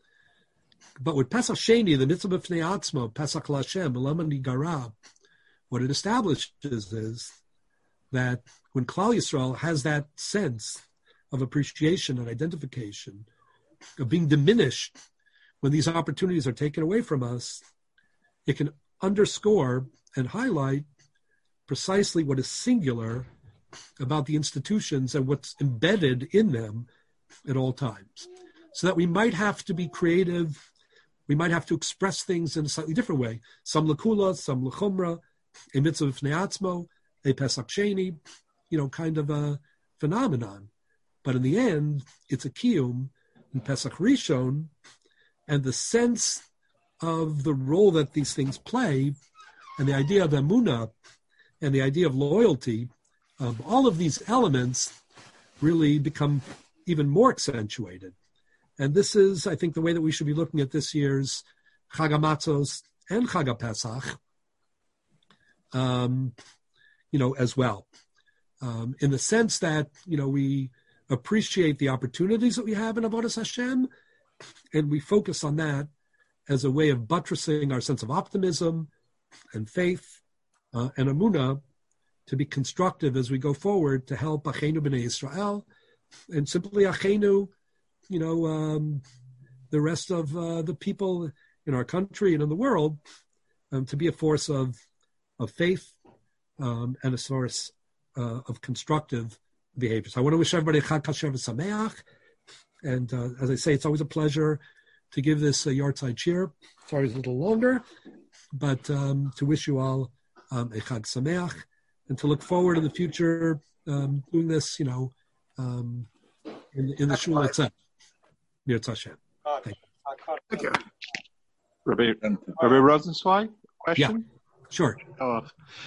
But with Pesach Sheni, the mitzvah b'fnei atzma, Pesach LaHashem, Lama Nigara, what it establishes is that when Klal Yisrael has that sense of appreciation and identification, of being diminished when these opportunities are taken away from us, it can underscore and highlight precisely what is singular about the institutions and what's embedded in them at all times. So that we might have to be creative, we might have to express things in a slightly different way. Some lekula, some lechumra, a mitzvah b'fnei atzmo, a Pesach Sheni, you know, kind of a phenomenon. But in the end, it's a kiyum in Pesach Rishon, and the sense of the role that these things play, and the idea of emunah, and the idea of loyalty, um, all of these elements really become even more accentuated. And this is, I think, the way that we should be looking at this year's Chag HaMatzos and Chag HaPesach, um, you know, as well. Um, in the sense that, you know, we appreciate the opportunities that we have in Avodas Hashem, and we focus on that as a way of buttressing our sense of optimism and faith uh, and emunah to be constructive as we go forward to help Achenu B'nai Yisrael and simply Achenu, you know, um, the rest of uh, the people in our country and in the world um, to be a force of of faith um, and a source uh, of constructive behavior. So I want to wish everybody Chag Kasher V'Sameach. And uh, as I say, it's always a pleasure to give this a yahrzeit cheer. It's always a little longer, but um, to wish you all um, a Chag Sameach, and to look forward in the future um, doing this, you know, um, in, in the shul itself. Near Tashem. Thank you. Thank you. Rabbi, Rabbi Rosenzweig, question? Yeah, sure. Uh,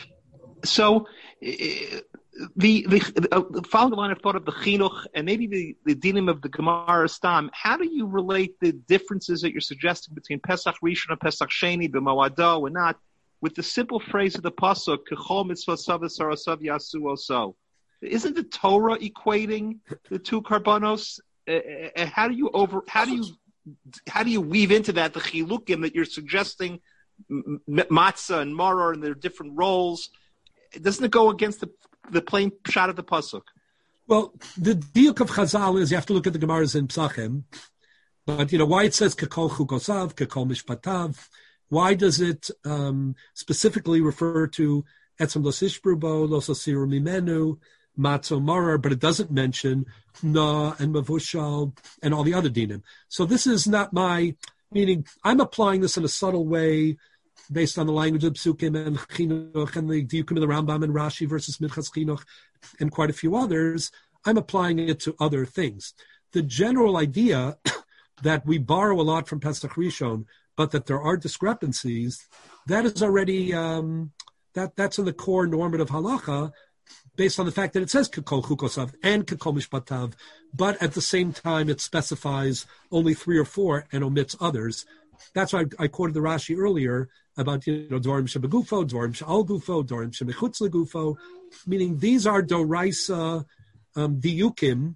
so, uh, the the uh, following the line of thought of the chinuch and maybe the, the dinim of the Gemara Stam, how do you relate the differences that you're suggesting between Pesach Rishon and Pesach Sheni, b'Mawado and not, with the simple phrase of the pasuk, K'chol mitzvah sav sav yasu oso? Isn't the Torah equating the two karbanos? Uh, and how do you over? How do you how do you weave into that the chilukim that you're suggesting, m- matzah and maror and their different roles? Doesn't it go against the the plain shot of the pasuk? Well, the diuk of Chazal is you have to look at the Gemaras in Psachim, but you know why it says Kekol Chukosav, Kekol Mishpatav. Why does it um, specifically refer to Etzem Los Ishbrubo, Los Asiru Mimenu, Matzo Marar, but it doesn't mention Na and Mavushal and all the other dinim? So this is not my meaning. I'm applying this in a subtle way, based on the language of Psukim and Chinuch and the Diukim of the Rambam and Rashi versus Minchas Chinuch and quite a few others. I'm applying it to other things. The general idea that we borrow a lot from Pesach Rishon, but that there are discrepancies, that is already, um, that that's in the core normative halacha, based on the fact that it says Kekol Chukosav and Kekol Mishpatav, but at the same time it specifies only three or four and omits others. That's why I, I quoted the Rashi earlier about, you know, Dvarim Shebegufo, Dvarim She'al Gufo, Dvarim Shemechutz Legufo, meaning these are Doraisa um, Diukim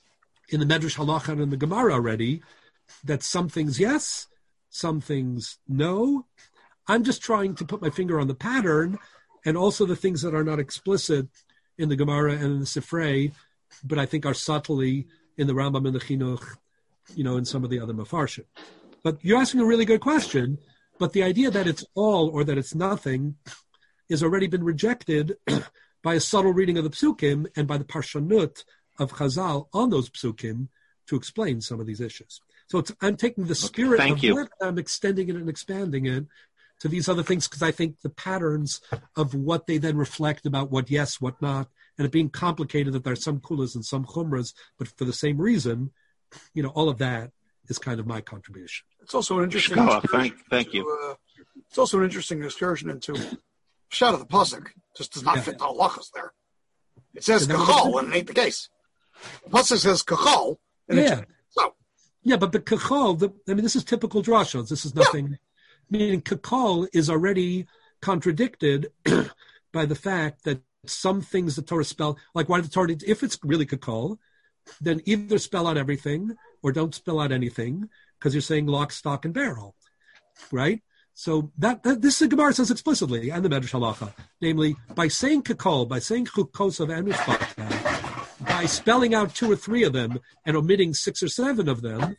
in the Medrash Halacha and in the Gemara already, that some things yes, some things no. I'm just trying to put my finger on the pattern and also the things that are not explicit in the Gemara and in the Sifrei, but I think are subtly in the Rambam and the Chinuch, you know, in some of the other Mefarshim. But you're asking a really good question, but the idea that it's all or that it's nothing has already been rejected by a subtle reading of the Psukim and by the Parshanut of Chazal on those Psukim to explain some of these issues. So it's, I'm taking the spirit Thank of you. it, I'm extending it and expanding it to these other things because I think the patterns of what they then reflect about what yes, what not, and it being complicated that there are some kulas and some chumras, but for the same reason, you know, all of that is kind of my contribution. It's also an interesting. Oh, thank, thank into, you. Uh, it's also an interesting excursion into Shad of the pasuk. Just does not Yeah. fit the halachas there. It says And then kachal, what- and it ain't the case. The pasuk says kachal, and Yeah. it's so. Yeah, but the kachol, the, I mean, this is typical drashos. This is nothing. Meaning, kachol is already contradicted by the fact that some things the Torah spell, like why the Torah, if it's really kachol, then either spell out everything or don't spell out anything because you're saying lock, stock, and barrel, right? So that, that this the Gemara says explicitly, and the Medrash Halacha, namely by saying kachol, by saying chukosav and mishpatav, by spelling out two or three of them and omitting six or seven of them,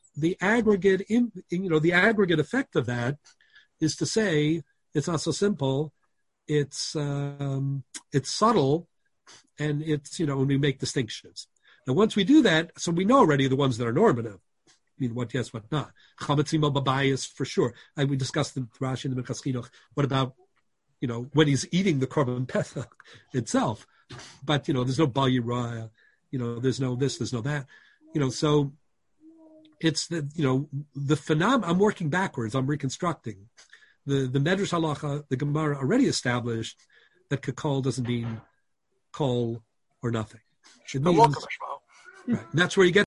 the aggregate, in, you know, the aggregate effect of that is to say it's not so simple. It's um, it's subtle, and it's, you know, when we make distinctions. Now, once we do that, so we know already the ones that are normative. I mean, what yes, what not. Chamatzima babayis for sure. And we discussed in Rashi and the Minchas Chinuch. What about, you know, when he's eating the Korban Pesach itself? But, you know, there's no Bal Yirah, you know, there's no this, there's no that. You know, so it's the, you know, the phenomenon. I'm working backwards. I'm reconstructing. The the Medrash Halacha, the Gemara already established that kakol doesn't mean kol or nothing. It means, right. That's where you get